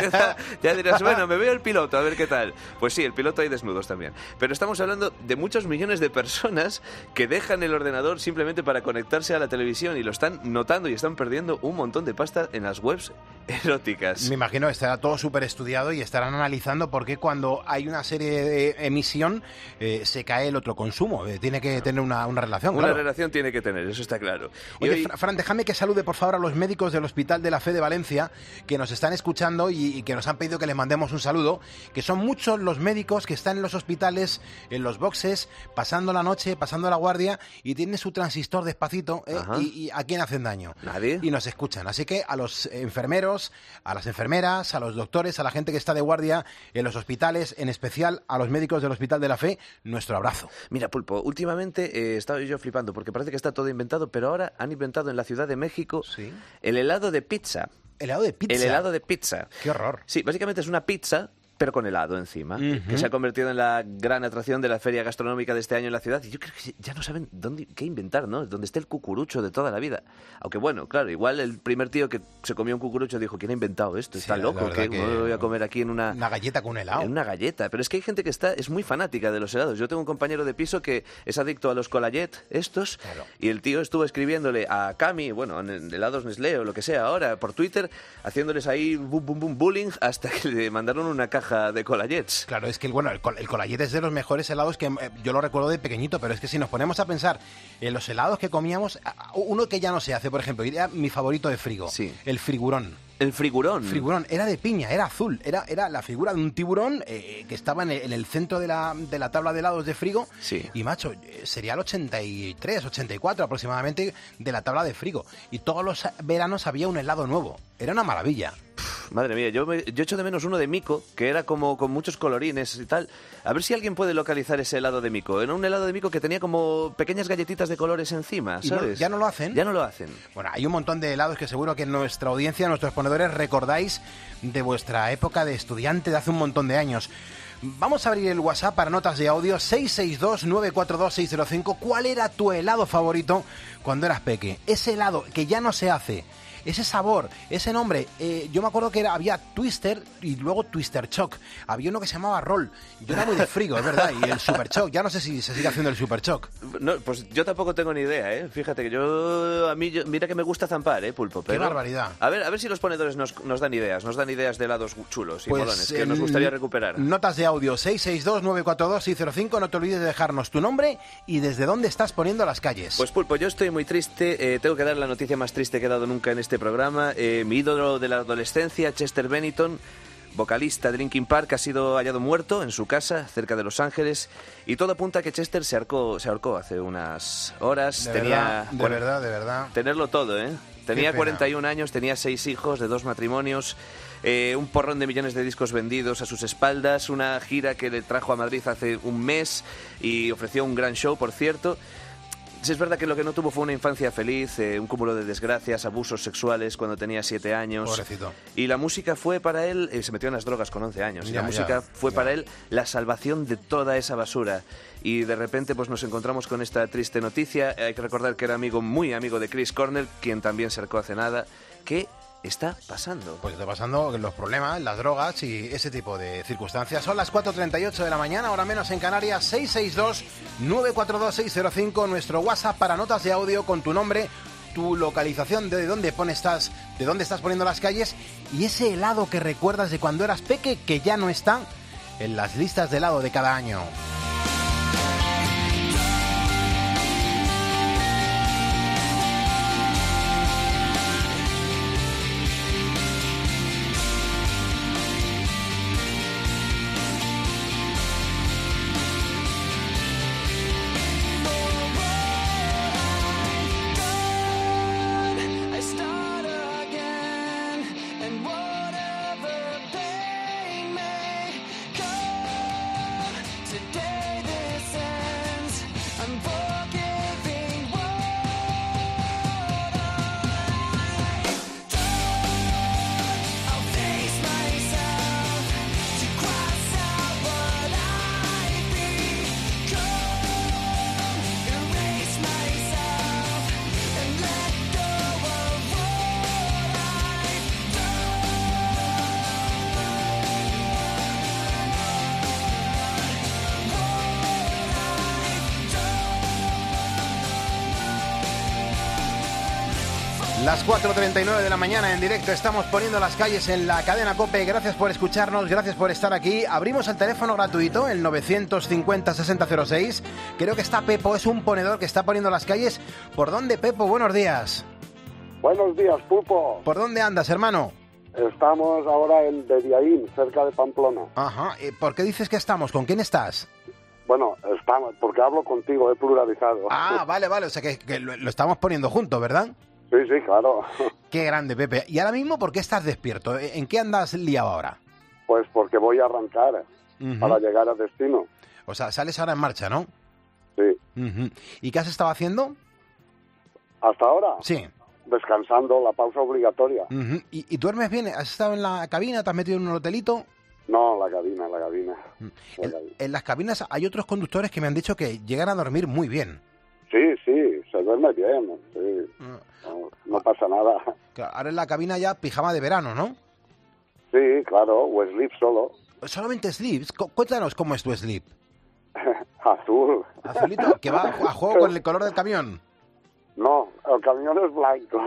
Ya dirás, bueno, me veo el piloto, a ver qué tal. Pues sí, el piloto hay desnudos también. Pero estamos hablando de muchos millones de personas que dejan el ordenador simplemente para conectarse a la televisión y lo están notando y están perdiendo un montón de pasta en las webs eróticas. Me imagino que estará todo súper estudiado y estarán analizando por qué cuando hay una serie de emisión se cae el otro consumo. Tiene que tener una relación. Una relación tiene que tener, eso está claro. Oye, hoy... Fran, déjame que salude por favor a los médicos del Hospital de la Fe de Valencia que nos están escuchando y que nos han pedido que les mandemos un saludo, que son muchos los médicos que están en los hospitales, en los boxes, pasando la noche, pasando la guardia y tienen su transistor despacito y ¿a quién hacen daño? Nadie. Y nos escuchan. Así que a los enfermeros, a las enfermeras, a los doctores, a la gente que está de guardia en los hospitales, en especial a los médicos del Hospital de la Fe, nuestro abrazo. Mira, Pulpo, últimamente estaba yo flipando porque parece que está todo inventado, pero ahora han inventado en la Ciudad de México el helado de pizza. ¿Helado de pizza? El helado de pizza. ¡Qué horror! Sí, básicamente es una pizza, pero con helado encima, que se ha convertido en la gran atracción de la feria gastronómica de este año en la ciudad. Y yo creo que ya no saben qué inventar, ¿no? Donde esté el cucurucho de toda la vida. Aunque bueno, claro, igual el primer tío que se comió un cucurucho dijo, ¿quién ha inventado esto? Está loco, que lo voy a comer aquí en una galleta con helado. En una galleta. Pero es que hay gente que es muy fanática de los helados. Yo tengo un compañero de piso que es adicto a los Colayet estos, y el tío estuvo escribiéndole a Cami, bueno, en helados Nestlé o lo que sea ahora, por Twitter, haciéndoles ahí bullying hasta que le mandaron una caja de Colayet. Claro, es que el Colayet es de los mejores helados que yo lo recuerdo de pequeñito, pero es que si nos ponemos a pensar en los helados que comíamos, uno que ya no se hace, por ejemplo, era mi favorito de frigo, el frigurón. El frigurón. Frigurón, era de piña, era azul, era la figura de un tiburón que estaba en el centro de la tabla de helados de frigo. Sí. Y macho, sería el 83, 84 aproximadamente de la tabla de frigo. Y todos los veranos había un helado nuevo. Era una maravilla. Madre mía, yo echo de menos uno de Mico, que era como con muchos colorines y tal. A ver si alguien puede localizar ese helado de Mico. Era un helado de Mico que tenía como pequeñas galletitas de colores encima, ¿sabes? ¿Ya no lo hacen? Ya no lo hacen. Bueno, hay un montón de helados que seguro que en nuestra audiencia, nuestros ponedores, recordáis de vuestra época de estudiante de hace un montón de años. Vamos a abrir el WhatsApp para notas de audio 662-942-605. ¿Cuál era tu helado favorito cuando eras peque? Ese helado que ya no se hace. Ese sabor, ese nombre, yo me acuerdo que había Twister y luego Twister Choc. Había uno que se llamaba Roll. Yo era muy de frigo, es verdad. Y el Super Choc, ya no sé si se sigue haciendo el Super Choc. No, pues yo tampoco tengo ni idea, ¿eh? Fíjate que mira que me gusta zampar, Pulpo. Pero, qué barbaridad. A ver si los ponedores nos dan ideas de helados chulos y molones que nos gustaría recuperar. Notas de audio 662-942-605. No te olvides de dejarnos tu nombre y desde dónde estás poniendo las calles. Pues Pulpo, yo estoy muy triste. Tengo que dar la noticia más triste que he dado nunca en este programa. Mi ídolo de la adolescencia, Chester Bennington, vocalista de Linkin Park, ha sido hallado muerto en su casa cerca de Los Ángeles y todo apunta a que Chester se ahorcó hace unas horas. De verdad. Tenerlo todo, ¿eh? Tenía 41 años, tenía 6 hijos de 2 matrimonios, un porrón de millones de discos vendidos a sus espaldas, una gira que le trajo a Madrid hace un mes y ofreció un gran show, por cierto. Sí, es verdad que lo que no tuvo fue una infancia feliz, un cúmulo de desgracias, abusos sexuales cuando tenía 7 años. Pobrecito. Y la música fue para él, se metió en las drogas con 11 años, y la música fue para él la salvación de toda esa basura. Y de repente pues nos encontramos con esta triste noticia. Hay que recordar que era muy amigo de Chris Cornell, quien también se ahorcó hace nada. ¿Qué está pasando? Pues está pasando los problemas, las drogas y ese tipo de circunstancias. Son las 4:38 de la mañana, ahora menos en Canarias. 662-942-605, nuestro WhatsApp para notas de audio con tu nombre, tu localización, de dónde estás poniendo las calles y ese helado que recuerdas de cuando eras peque que ya no está en las listas de helado de cada año. Today Las 4:39 de la mañana en directo, estamos poniendo las calles en la cadena COPE. Gracias por escucharnos, gracias por estar aquí. Abrimos el teléfono gratuito, el 950-6006. Creo que está Pepo, es un ponedor que está poniendo las calles. ¿Por dónde, Pepo? Buenos días. Buenos días, Pulpo. ¿Por dónde andas, hermano? Estamos ahora en Bediaín, cerca de Pamplona. Ajá, ¿por qué dices que estamos? ¿Con quién estás? Bueno, estamos, porque hablo contigo, he pluralizado. Ah, vale, o sea que lo estamos poniendo juntos, ¿verdad? Sí, claro. Qué grande, Pepe. ¿Y ahora mismo por qué estás despierto? ¿En qué andas liado ahora? Pues porque voy a arrancar para llegar a destino. O sea, sales ahora en marcha, ¿no? Sí. ¿Y qué has estado haciendo? ¿Hasta ahora? Sí. Descansando, la pausa obligatoria. ¿Y duermes bien? ¿Has estado en la cabina? ¿Te has metido en un hotelito? No, la cabina. En las cabinas hay otros conductores que me han dicho que llegan a dormir muy bien. Sí, se duerme bien. Sí. No pasa nada. Claro, ahora en la cabina ya pijama de verano, ¿no? Sí, claro, o sleep solo. ¿Solamente sleeps? Cuéntanos cómo es tu sleep. Azul. ¿Azulito? ¿Que va a juego con el color del camión? No, el camión es blanco.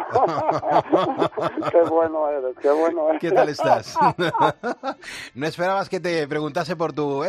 Qué bueno eres. ¿Qué tal estás? ¿No esperabas que te preguntase por tu...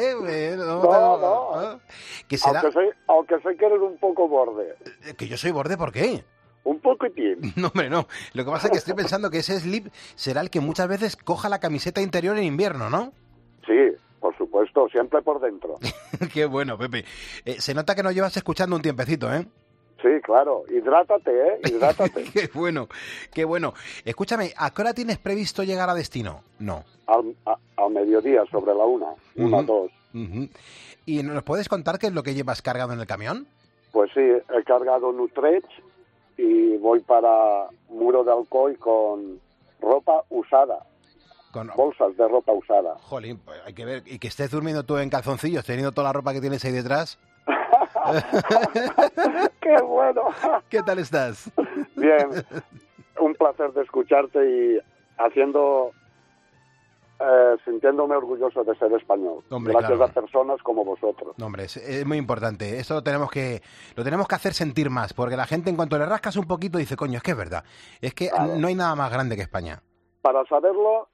No. ¿Qué será? Aunque sé que eres un poco borde. ¿Que yo soy borde? ¿Por qué? Un poquitín. No, hombre, no. Lo que pasa es que estoy pensando que ese slip será el que muchas veces coja la camiseta interior en invierno, ¿no? Sí, por supuesto, siempre por dentro. Qué bueno, Pepe. Se nota que nos llevas escuchando un tiempecito, ¿eh? Sí, claro. Hidrátate, Hidrátate. Qué bueno. Escúchame, ¿a qué hora tienes previsto llegar a destino? No. Al mediodía, sobre la 1, 2. ¿Y nos puedes contar qué es lo que llevas cargado en el camión? Pues sí, he cargado Nutrecht y voy para Muro de Alcoy con ropa usada. Con bolsas de ropa usada. Jolín, pues hay que ver. Y que estés durmiendo tú en calzoncillos, teniendo toda la ropa que tienes ahí detrás. ¡Qué bueno! ¿Qué tal estás? Bien, un placer de escucharte y sintiéndome orgulloso de ser español. Hombre, gracias claro. A personas como vosotros. Hombre, es muy importante. Esto lo tenemos que hacer sentir más, porque la gente en cuanto le rascas un poquito dice, coño, es que es verdad. Es que claro. No hay nada más grande que España. Para saberlo,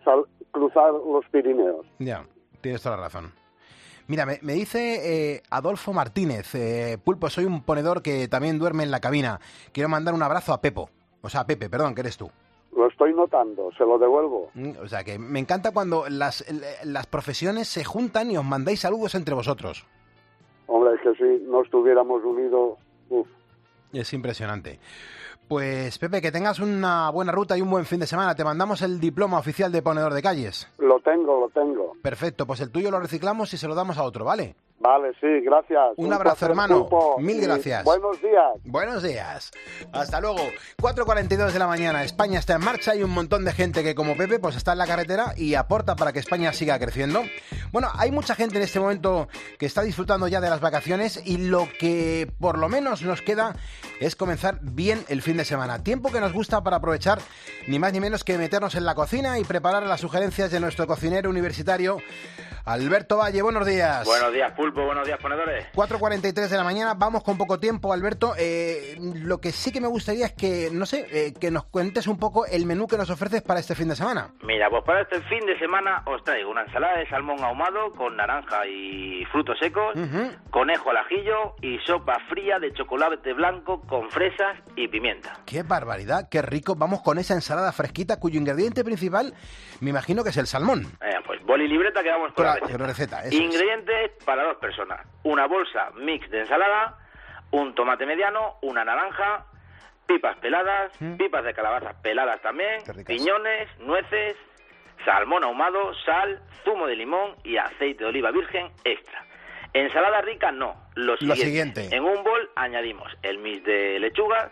cruzar los Pirineos. Ya, tienes toda la razón. Mira, me dice Adolfo Martínez, Pulpo, soy un ponedor que también duerme en la cabina. Quiero mandar un abrazo a Pepo. O sea, a Pepe, perdón, que eres tú. Lo estoy notando, se lo devuelvo. O sea, que me encanta cuando las profesiones se juntan y os mandáis saludos entre vosotros. Hombre, es que si no estuviéramos unidos... Uf. Es impresionante. Pues, Pepe, que tengas una buena ruta y un buen fin de semana. Te mandamos el diploma oficial de ponedor de calles. Lo tengo. Perfecto, pues el tuyo lo reciclamos y se lo damos a otro, ¿vale? Vale, sí, gracias. Un abrazo, hermano. Pulpo. Mil gracias. Buenos días. Buenos días. Hasta luego. 4:42 de la mañana. España está en marcha. Hay un montón de gente que, como Pepe, pues está en la carretera y aporta para que España siga creciendo. Bueno, hay mucha gente en este momento que está disfrutando ya de las vacaciones y lo que por lo menos nos queda es comenzar bien el fin de semana. Tiempo que nos gusta para aprovechar ni más ni menos que meternos en la cocina y preparar las sugerencias de nuestro cocinero universitario, Alberto Valle. Buenos días. Buenos días, Pulpo. Buenos días, ponedores. 4:43 de la mañana. Vamos con poco tiempo, Alberto. Lo que sí que me gustaría es que, no sé, que nos cuentes un poco el menú que nos ofreces para este fin de semana. Mira, pues para este fin de semana os traigo una ensalada de salmón ahumado con naranja y frutos secos, conejo al ajillo y sopa fría de chocolate blanco con fresas y pimienta. ¡Qué barbaridad! ¡Qué rico! Vamos con esa ensalada fresquita cuyo ingrediente principal me imagino que es el salmón. Pues boli y libreta que vamos con la receta. Ingredientes para 2 personas. Una bolsa mix de ensalada, un tomate mediano, una naranja, pipas peladas, pipas de calabazas peladas también, piñones, nueces, salmón ahumado, sal, zumo de limón y aceite de oliva virgen extra. Ensalada rica no, lo siguiente. En un bol añadimos el mix de lechuga.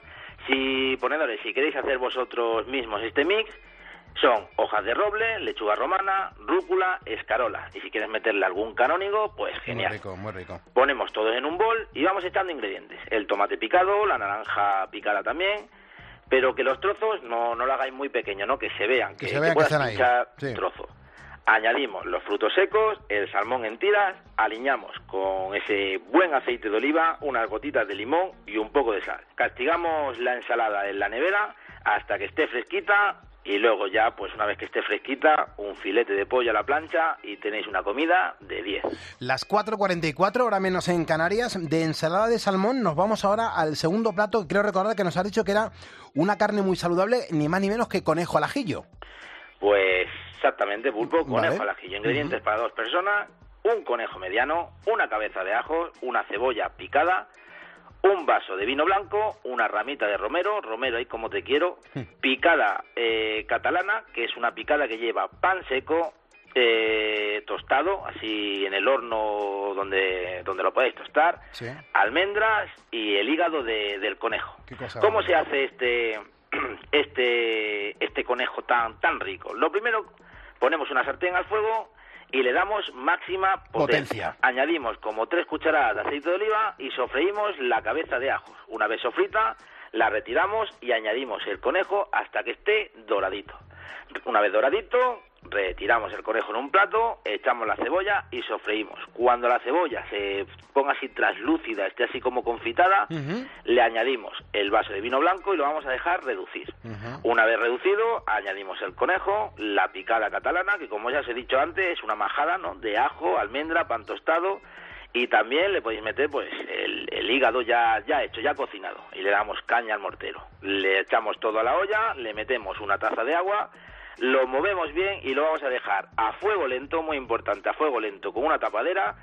Si queréis hacer vosotros mismos este mix, son hojas de roble, lechuga romana, rúcula, escarola. Y si quieres meterle algún canónigo, pues genial. Muy rico. Ponemos todo en un bol y vamos echando ingredientes. El tomate picado, la naranja picada también, pero que los trozos no lo hagáis muy pequeños, ¿no? Que se vean, que puedas pinchar trozo. Añadimos los frutos secos, el salmón en tiras, aliñamos con ese buen aceite de oliva, unas gotitas de limón y un poco de sal. Castigamos la ensalada en la nevera hasta que esté fresquita. Y luego ya, pues una vez que esté fresquita, un filete de pollo a la plancha y tenéis una comida de 10. Las 4:44, hora menos en Canarias. De ensalada de salmón nos vamos ahora al segundo plato. Creo recordar que nos has dicho que era una carne muy saludable, ni más ni menos que conejo al ajillo. Pues exactamente, pulpo, conejo Vale. al ajillo. Ingredientes para 2 personas, un conejo mediano, una cabeza de ajo, una cebolla picada, un vaso de vino blanco, una ramita de romero ahí como te quiero, picada catalana, que es una picada que lleva pan seco, tostado, así en el horno donde lo podéis tostar, Sí. almendras y el hígado del conejo. Qué cosa ¿Cómo buena. se hace este conejo tan rico? Lo primero, ponemos una sartén al fuego y le damos máxima potencia. Añadimos como 3 cucharadas de aceite de oliva y sofreímos la cabeza de ajos. Una vez sofrita, la retiramos y añadimos el conejo hasta que esté doradito. Una vez doradito, retiramos el conejo en un plato, echamos la cebolla y sofreímos. Cuando la cebolla se ponga así traslúcida, esté así como confitada, le añadimos el vaso de vino blanco y lo vamos a dejar reducir. Una vez reducido, añadimos el conejo, la picada catalana, que como ya os he dicho antes, es una majada, ¿no?, de ajo, almendra, pan tostado, y también le podéis meter pues el hígado ya hecho, ya cocinado, y le damos caña al mortero. Le echamos todo a la olla, le metemos una taza de agua, lo movemos bien y lo vamos a dejar a fuego lento, muy importante, a fuego lento, con una tapadera,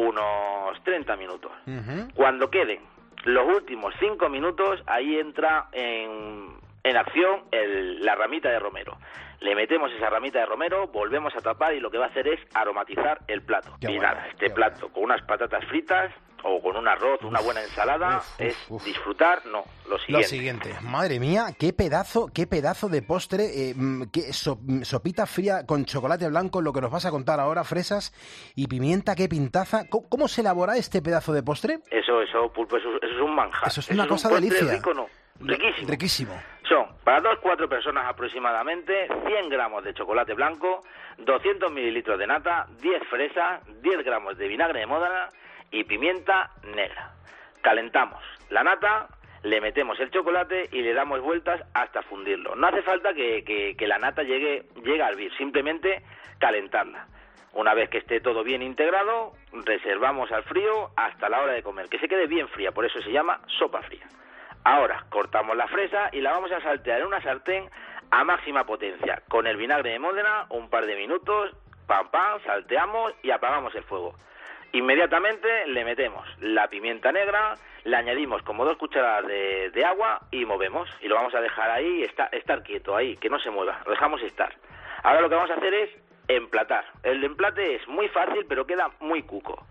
unos 30 minutos. Cuando queden los últimos 5 minutos, ahí entra en acción la ramita de romero. Le metemos esa ramita de romero, volvemos a tapar y lo que va a hacer es aromatizar el plato. Qué y bueno, nada, este plato con unas patatas fritas o con un arroz, una buena ensalada, disfrutar, no, lo Lo siguiente. siguiente, madre mía, qué pedazo de postre, qué sopita fría con chocolate blanco, lo que nos vas a contar ahora, fresas y pimienta, qué pintaza. ¿Cómo se elabora este pedazo de postre? Eso, pulpo, eso es un manjar. Eso es una cosa un postre delicia. rico, ¿no? Riquísimo. Riquísimo. Son, para 2-4 personas aproximadamente, 100 gramos de chocolate blanco, 200 mililitros de nata, 10 fresas, 10 gramos de vinagre de módena y pimienta negra. Calentamos la nata, le metemos el chocolate y le damos vueltas hasta fundirlo. No hace falta que la nata llegue a hervir, simplemente calentarla. Una vez que esté todo bien integrado, reservamos al frío hasta la hora de comer, que se quede bien fría, por eso se llama sopa fría. Ahora cortamos la fresa y la vamos a saltear en una sartén a máxima potencia, con el vinagre de Módena, un par de minutos, salteamos y apagamos el fuego. Inmediatamente le metemos la pimienta negra, le añadimos como 2 cucharadas de agua y movemos. Y lo vamos a dejar ahí, estar quieto ahí, que no se mueva, lo dejamos estar. Ahora lo que vamos a hacer es emplatar. El emplate es muy fácil, pero queda muy cuco.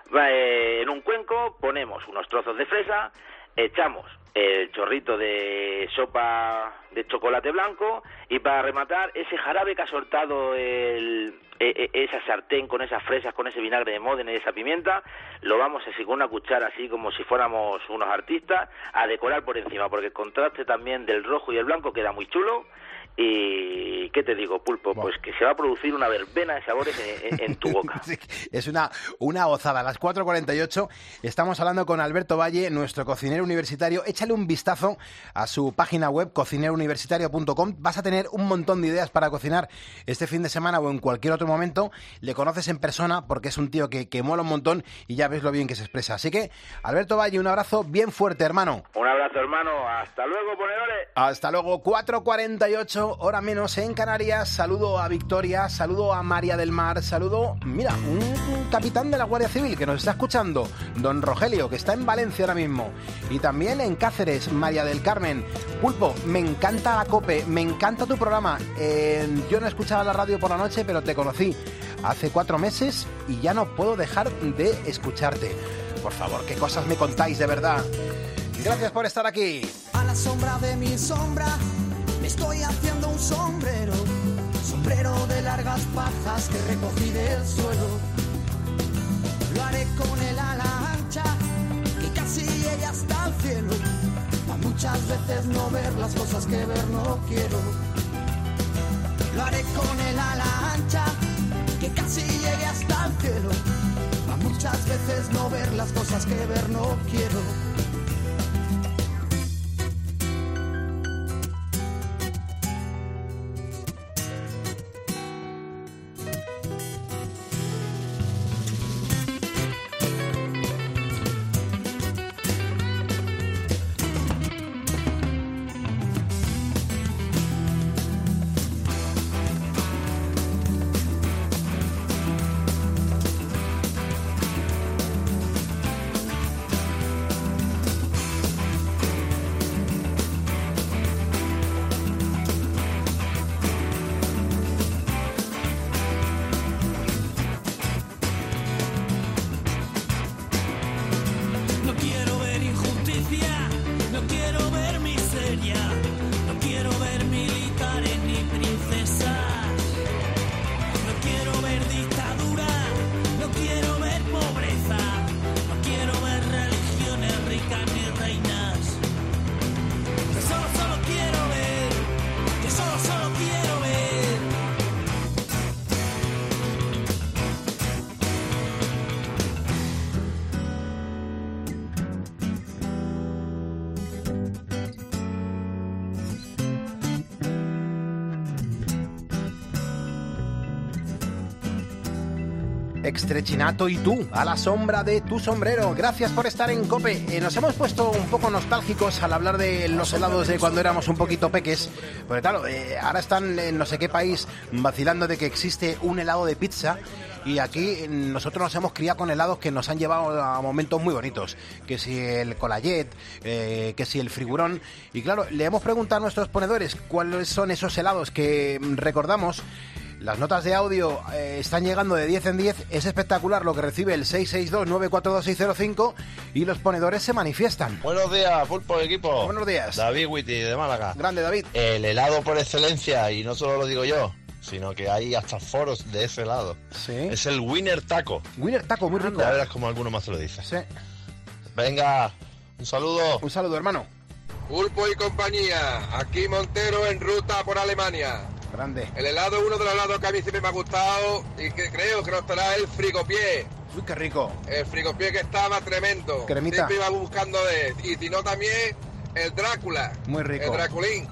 En un cuenco ponemos unos trozos de fresa, echamos el chorrito de sopa de chocolate blanco y para rematar ese jarabe que ha soltado esa sartén con esas fresas, con ese vinagre de Módena y esa pimienta, lo vamos así con una cuchara, así como si fuéramos unos artistas, a decorar por encima, porque el contraste también del rojo y el blanco queda muy chulo. Y ¿qué te digo, pulpo? Pues que se va a producir una verbena de sabores en tu boca. Sí, es una gozada. A las 4:48 estamos hablando con Alberto Valle, nuestro cocinero universitario. Échale un vistazo a su página web, cocinerouniversitario.com. Vas a tener un montón de ideas para cocinar este fin de semana o en cualquier otro momento. Le conoces en persona porque es un tío que mola un montón y ya ves lo bien que se expresa. Así que, Alberto Valle, un abrazo bien fuerte, hermano. Un abrazo, hermano. Hasta luego, ponedores. Hasta luego. 4:48, hora menos en Canarias. Saludo a Victoria, saludo a María del Mar, saludo, mira, un capitán de la Guardia Civil que nos está escuchando, don Rogelio, que está en Valencia ahora mismo. Y también en Cáceres, María del Carmen. Pulpo, me encanta la COPE, me encanta tu programa. Yo no escuchaba la radio por la noche, pero te conocí hace 4 meses y ya no puedo dejar de escucharte. Por favor, qué cosas me contáis, de verdad. Gracias por estar aquí. A la sombra de mi sombra me estoy haciendo un sombrero de largas pajas que recogí del suelo. Lo haré con el ala ancha que casi llegue hasta el cielo, para muchas veces no ver las cosas que ver no quiero. Lo haré con el ala ancha que casi llegue hasta el cielo, para muchas veces no ver las cosas que ver no quiero. Extrechinato y tú, a la sombra de tu sombrero. Gracias por estar en COPE. Nos hemos puesto un poco nostálgicos al hablar de los helados de cuando éramos un poquito peques. Porque claro, ahora están en no sé qué país vacilando de que existe un helado de pizza. Y aquí nosotros nos hemos criado con helados que nos han llevado a momentos muy bonitos. Que si el Colayet, que si el Frigurón. Y claro, le hemos preguntado a nuestros ponedores cuáles son esos helados que recordamos. Las notas de audio están llegando de 10 en 10. Es espectacular lo que recibe el 662-942-605 y los ponedores se manifiestan. Buenos días, Pulpo de equipo. Buenos días. David Witty, de Málaga. Grande, David. El helado por excelencia, y no solo lo digo yo, sino que hay hasta foros de ese helado. Sí. Es el Winner Taco. Winner Taco, muy rico. Ya verás como alguno más te lo dice. Sí. Venga, un saludo. Un saludo, hermano. Pulpo y compañía, aquí Montero en ruta por Alemania. Grande. El helado es uno de los helados que a mí siempre me ha gustado y que creo que nos traerá el frigopié. Uy, qué rico. El frigopié que estaba tremendo. Cremita. Siempre iba buscando de... Y si no, también el Drácula. Muy rico. El Draculín.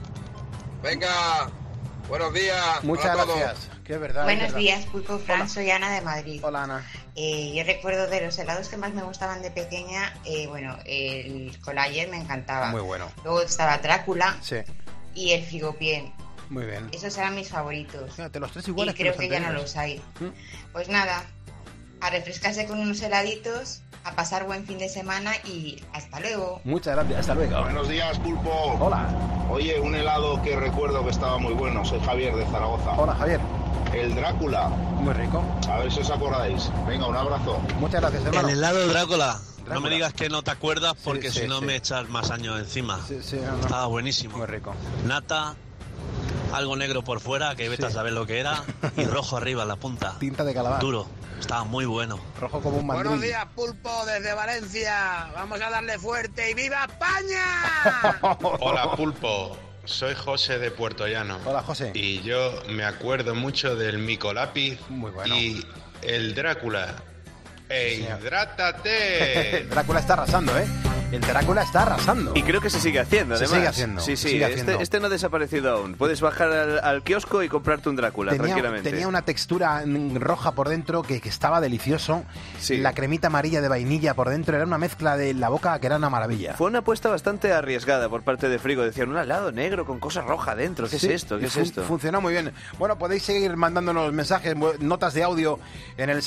Venga, buenos días. Muchas gracias. Qué verdad. Buenos días, Pulpo Fran, soy Ana de Madrid. Hola, Ana. Yo recuerdo de los helados que más me gustaban de pequeña, el Colayet me encantaba. Muy bueno. Luego estaba Drácula. Sí. Y el frigopié. Muy bien. Esos eran mis favoritos. Fíjate, los tres iguales. Y creo que ya no los hay. Pues nada, a refrescarse con unos heladitos, a pasar buen fin de semana y hasta luego. Muchas gracias, hasta luego. Buenos días, Pulpo. Hola. Oye, un helado que recuerdo que estaba muy bueno. Soy Javier de Zaragoza. Hola, Javier. El Drácula. Muy rico. A ver si os acordáis. Venga, un abrazo. Muchas gracias, hermano. El helado Drácula. No me digas que no te acuerdas porque Sí, si no sí. me echas más años encima. Sí, Estaba buenísimo. Muy rico. Nata, algo negro por fuera, que vete a saber lo que era, y rojo arriba en la punta. Tinta de calabaza. Duro. Estaba muy bueno. Rojo como un mandril. Buenos días, Pulpo, desde Valencia. Vamos a darle fuerte y ¡viva España! Hola, Pulpo. Soy José de Puerto Llano. Hola, José. Y yo me acuerdo mucho del Micolápiz Muy bueno. y el Drácula. Sí. ¡Hidrátate! Drácula está arrasando, ¿eh? El Drácula está arrasando. Y creo que se sigue haciendo, Se además. sigue haciendo. Sí, sigue haciendo. Este no ha desaparecido aún. Puedes bajar al kiosco y comprarte un Drácula, tranquilamente. Tenía una textura roja por dentro que estaba delicioso. Sí. La cremita amarilla de vainilla por dentro era una mezcla de la boca que era una maravilla. Fue una apuesta bastante arriesgada por parte de Frigo. Decían, un helado negro con cosa roja dentro. ¿Qué es esto? ¿Qué es esto? Funcionó muy bien. Bueno, podéis seguir mandándonos mensajes, notas de audio en el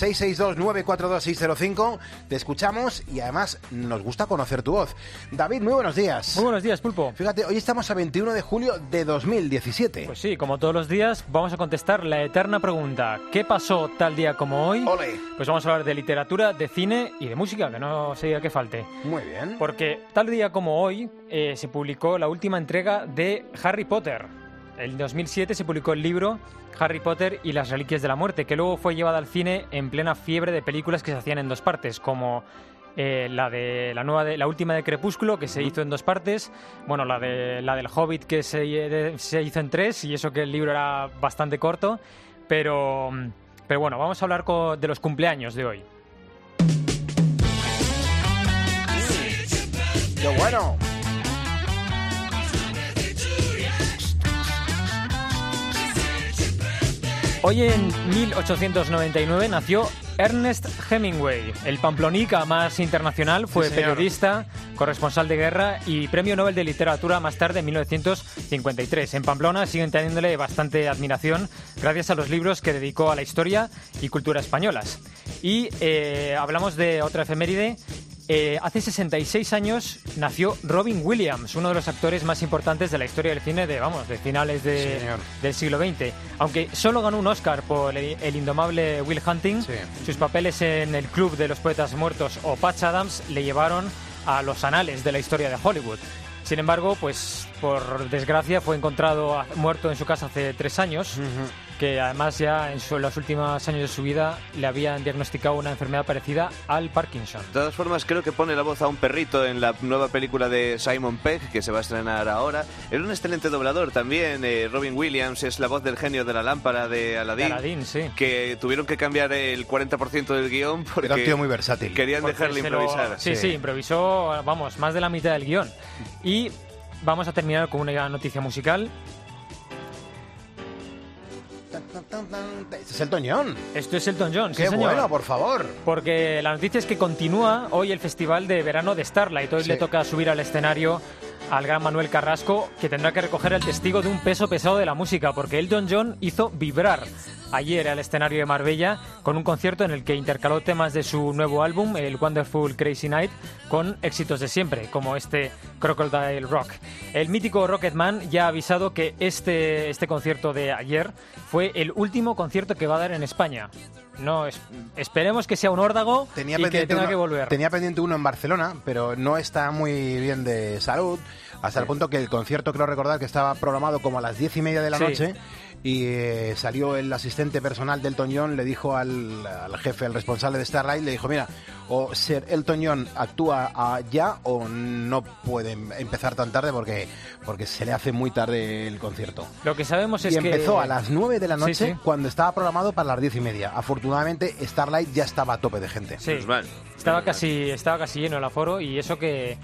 662-942-605. Te escuchamos y además nos gusta conocer tu voz. David, muy buenos días. Muy buenos días, Pulpo. Fíjate, hoy estamos a 21 de julio de 2017. Pues sí, como todos los días, vamos a contestar la eterna pregunta: ¿qué pasó tal día como hoy? ¡Ole! Pues vamos a hablar de literatura, de cine y de música, que no se diga que falte. Muy bien. Porque tal día como hoy se publicó la última entrega de Harry Potter. En 2007 se publicó el libro Harry Potter y las Reliquias de la Muerte, que luego fue llevada al cine en plena fiebre de películas que se hacían en dos partes, como la última de Crepúsculo, que se hizo en dos partes, bueno, la del Hobbit, que se hizo en tres, y eso que el libro era bastante corto, pero bueno, vamos a hablar de los cumpleaños de hoy. ¡Qué bueno! Hoy en 1899 nació Ernest Hemingway, el pamplonica más internacional. Fue periodista, corresponsal de guerra y premio Nobel de Literatura más tarde, en 1953. En Pamplona siguen teniéndole bastante admiración gracias a los libros que dedicó a la historia y cultura españolas. Y hablamos de otra efeméride. Hace 66 años nació Robin Williams, uno de los actores más importantes de la historia del cine de finales del siglo XX. Aunque solo ganó un Oscar por el indomable Will Hunting, sus papeles en El Club de los Poetas Muertos o Patch Adams le llevaron a los anales de la historia de Hollywood. Sin embargo, pues por desgracia fue encontrado muerto en su casa hace 3 años, que además ya en los últimos años de su vida le habían diagnosticado una enfermedad parecida al Parkinson. De todas formas, creo que pone la voz a un perrito en la nueva película de Simon Pegg, que se va a estrenar ahora. Era un excelente doblador también. Robin Williams es la voz del genio de la lámpara de Aladdin, sí. Que tuvieron que cambiar el 40% del guión porque era un tío muy versátil. Querían dejarle improvisar. Sí, improvisó, más de la mitad del guión. Y vamos a terminar con una noticia musical. Este es Elton John. Esto es Elton John, Qué sí, señor. bueno, por favor. Porque la noticia es que continúa hoy el festival de verano de Starlight. Hoy le toca subir al escenario al gran Manuel Carrasco, que tendrá que recoger el testigo de un peso pesado de la música, porque Elton John hizo vibrar ayer al escenario de Marbella con un concierto en el que intercaló temas de su nuevo álbum, el Wonderful Crazy Night, con éxitos de siempre, como este Crocodile Rock. El mítico Rocketman ya ha avisado que este concierto de ayer fue el último concierto que va a dar en España. No, esperemos que sea un órdago y que tenga que volver. Tenía pendiente uno en Barcelona, pero no está muy bien de salud, hasta el punto que el concierto, creo recordar, que estaba programado como a las 10:30 de la noche, y salió el asistente personal de Elton John, le dijo al jefe, al responsable de Starlight, le dijo, mira, o Sir Elton John actúa ya o no puede empezar tan tarde porque se le hace muy tarde el concierto. Lo que sabemos es que... Y empezó a las 9 de la noche cuando estaba programado para las 10:30. Afortunadamente, Starlight ya estaba a tope de gente. Sí, estaba casi lleno el aforo, y eso que...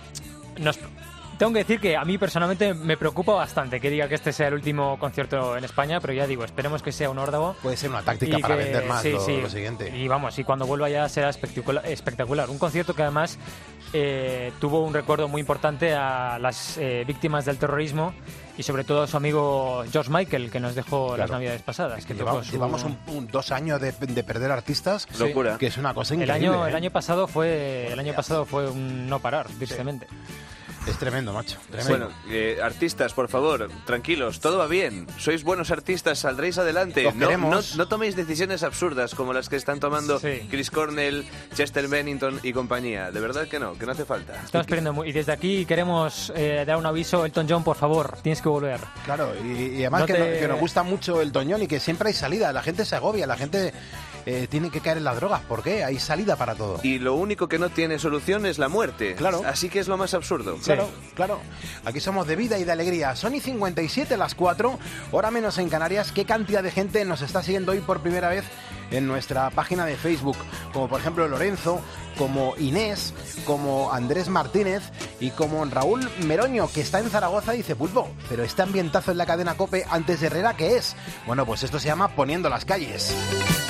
Tengo que decir que a mí personalmente me preocupa bastante que diga que este sea el último concierto en España, pero ya digo, esperemos que sea un órdago. Puede ser una táctica para vender más lo siguiente. Y vamos, y cuando vuelva ya será espectacular. Un concierto que además tuvo un recuerdo muy importante a las víctimas del terrorismo, y sobre todo a su amigo George Michael, que nos dejó las navidades pasadas. Que llevamos 2 años de perder artistas, locura, que es una cosa increíble. El año pasado fue un no parar, tristemente. Es tremendo, macho. Tremendo. Bueno, artistas, por favor, tranquilos, todo va bien. Sois buenos artistas, saldréis adelante. No toméis decisiones absurdas como las que están tomando Chris Cornell, Chester Bennington y compañía. De verdad que no hace falta. Estamos esperando y desde aquí queremos dar un aviso. Elton John, por favor, tienes que volver. Claro, y además que nos gusta mucho Elton John y que siempre hay salida. La gente se agobia, la gente... tiene que caer en las drogas. ¿Por qué? Hay salida para todo. Y lo único que no tiene solución es la muerte. Claro. Así que es lo más absurdo. Claro. Aquí somos de vida y de alegría. Son y 57 las 4, hora menos en Canarias. ¿Qué cantidad de gente nos está siguiendo hoy por primera vez en nuestra página de Facebook? Como por ejemplo Lorenzo, como Inés, como Andrés Martínez y como Raúl Meroño, que está en Zaragoza y dice, Pulpo, pero este ambientazo en la cadena COPE antes de Herrera, ¿qué es? Bueno, pues esto se llama Poniendo las calles.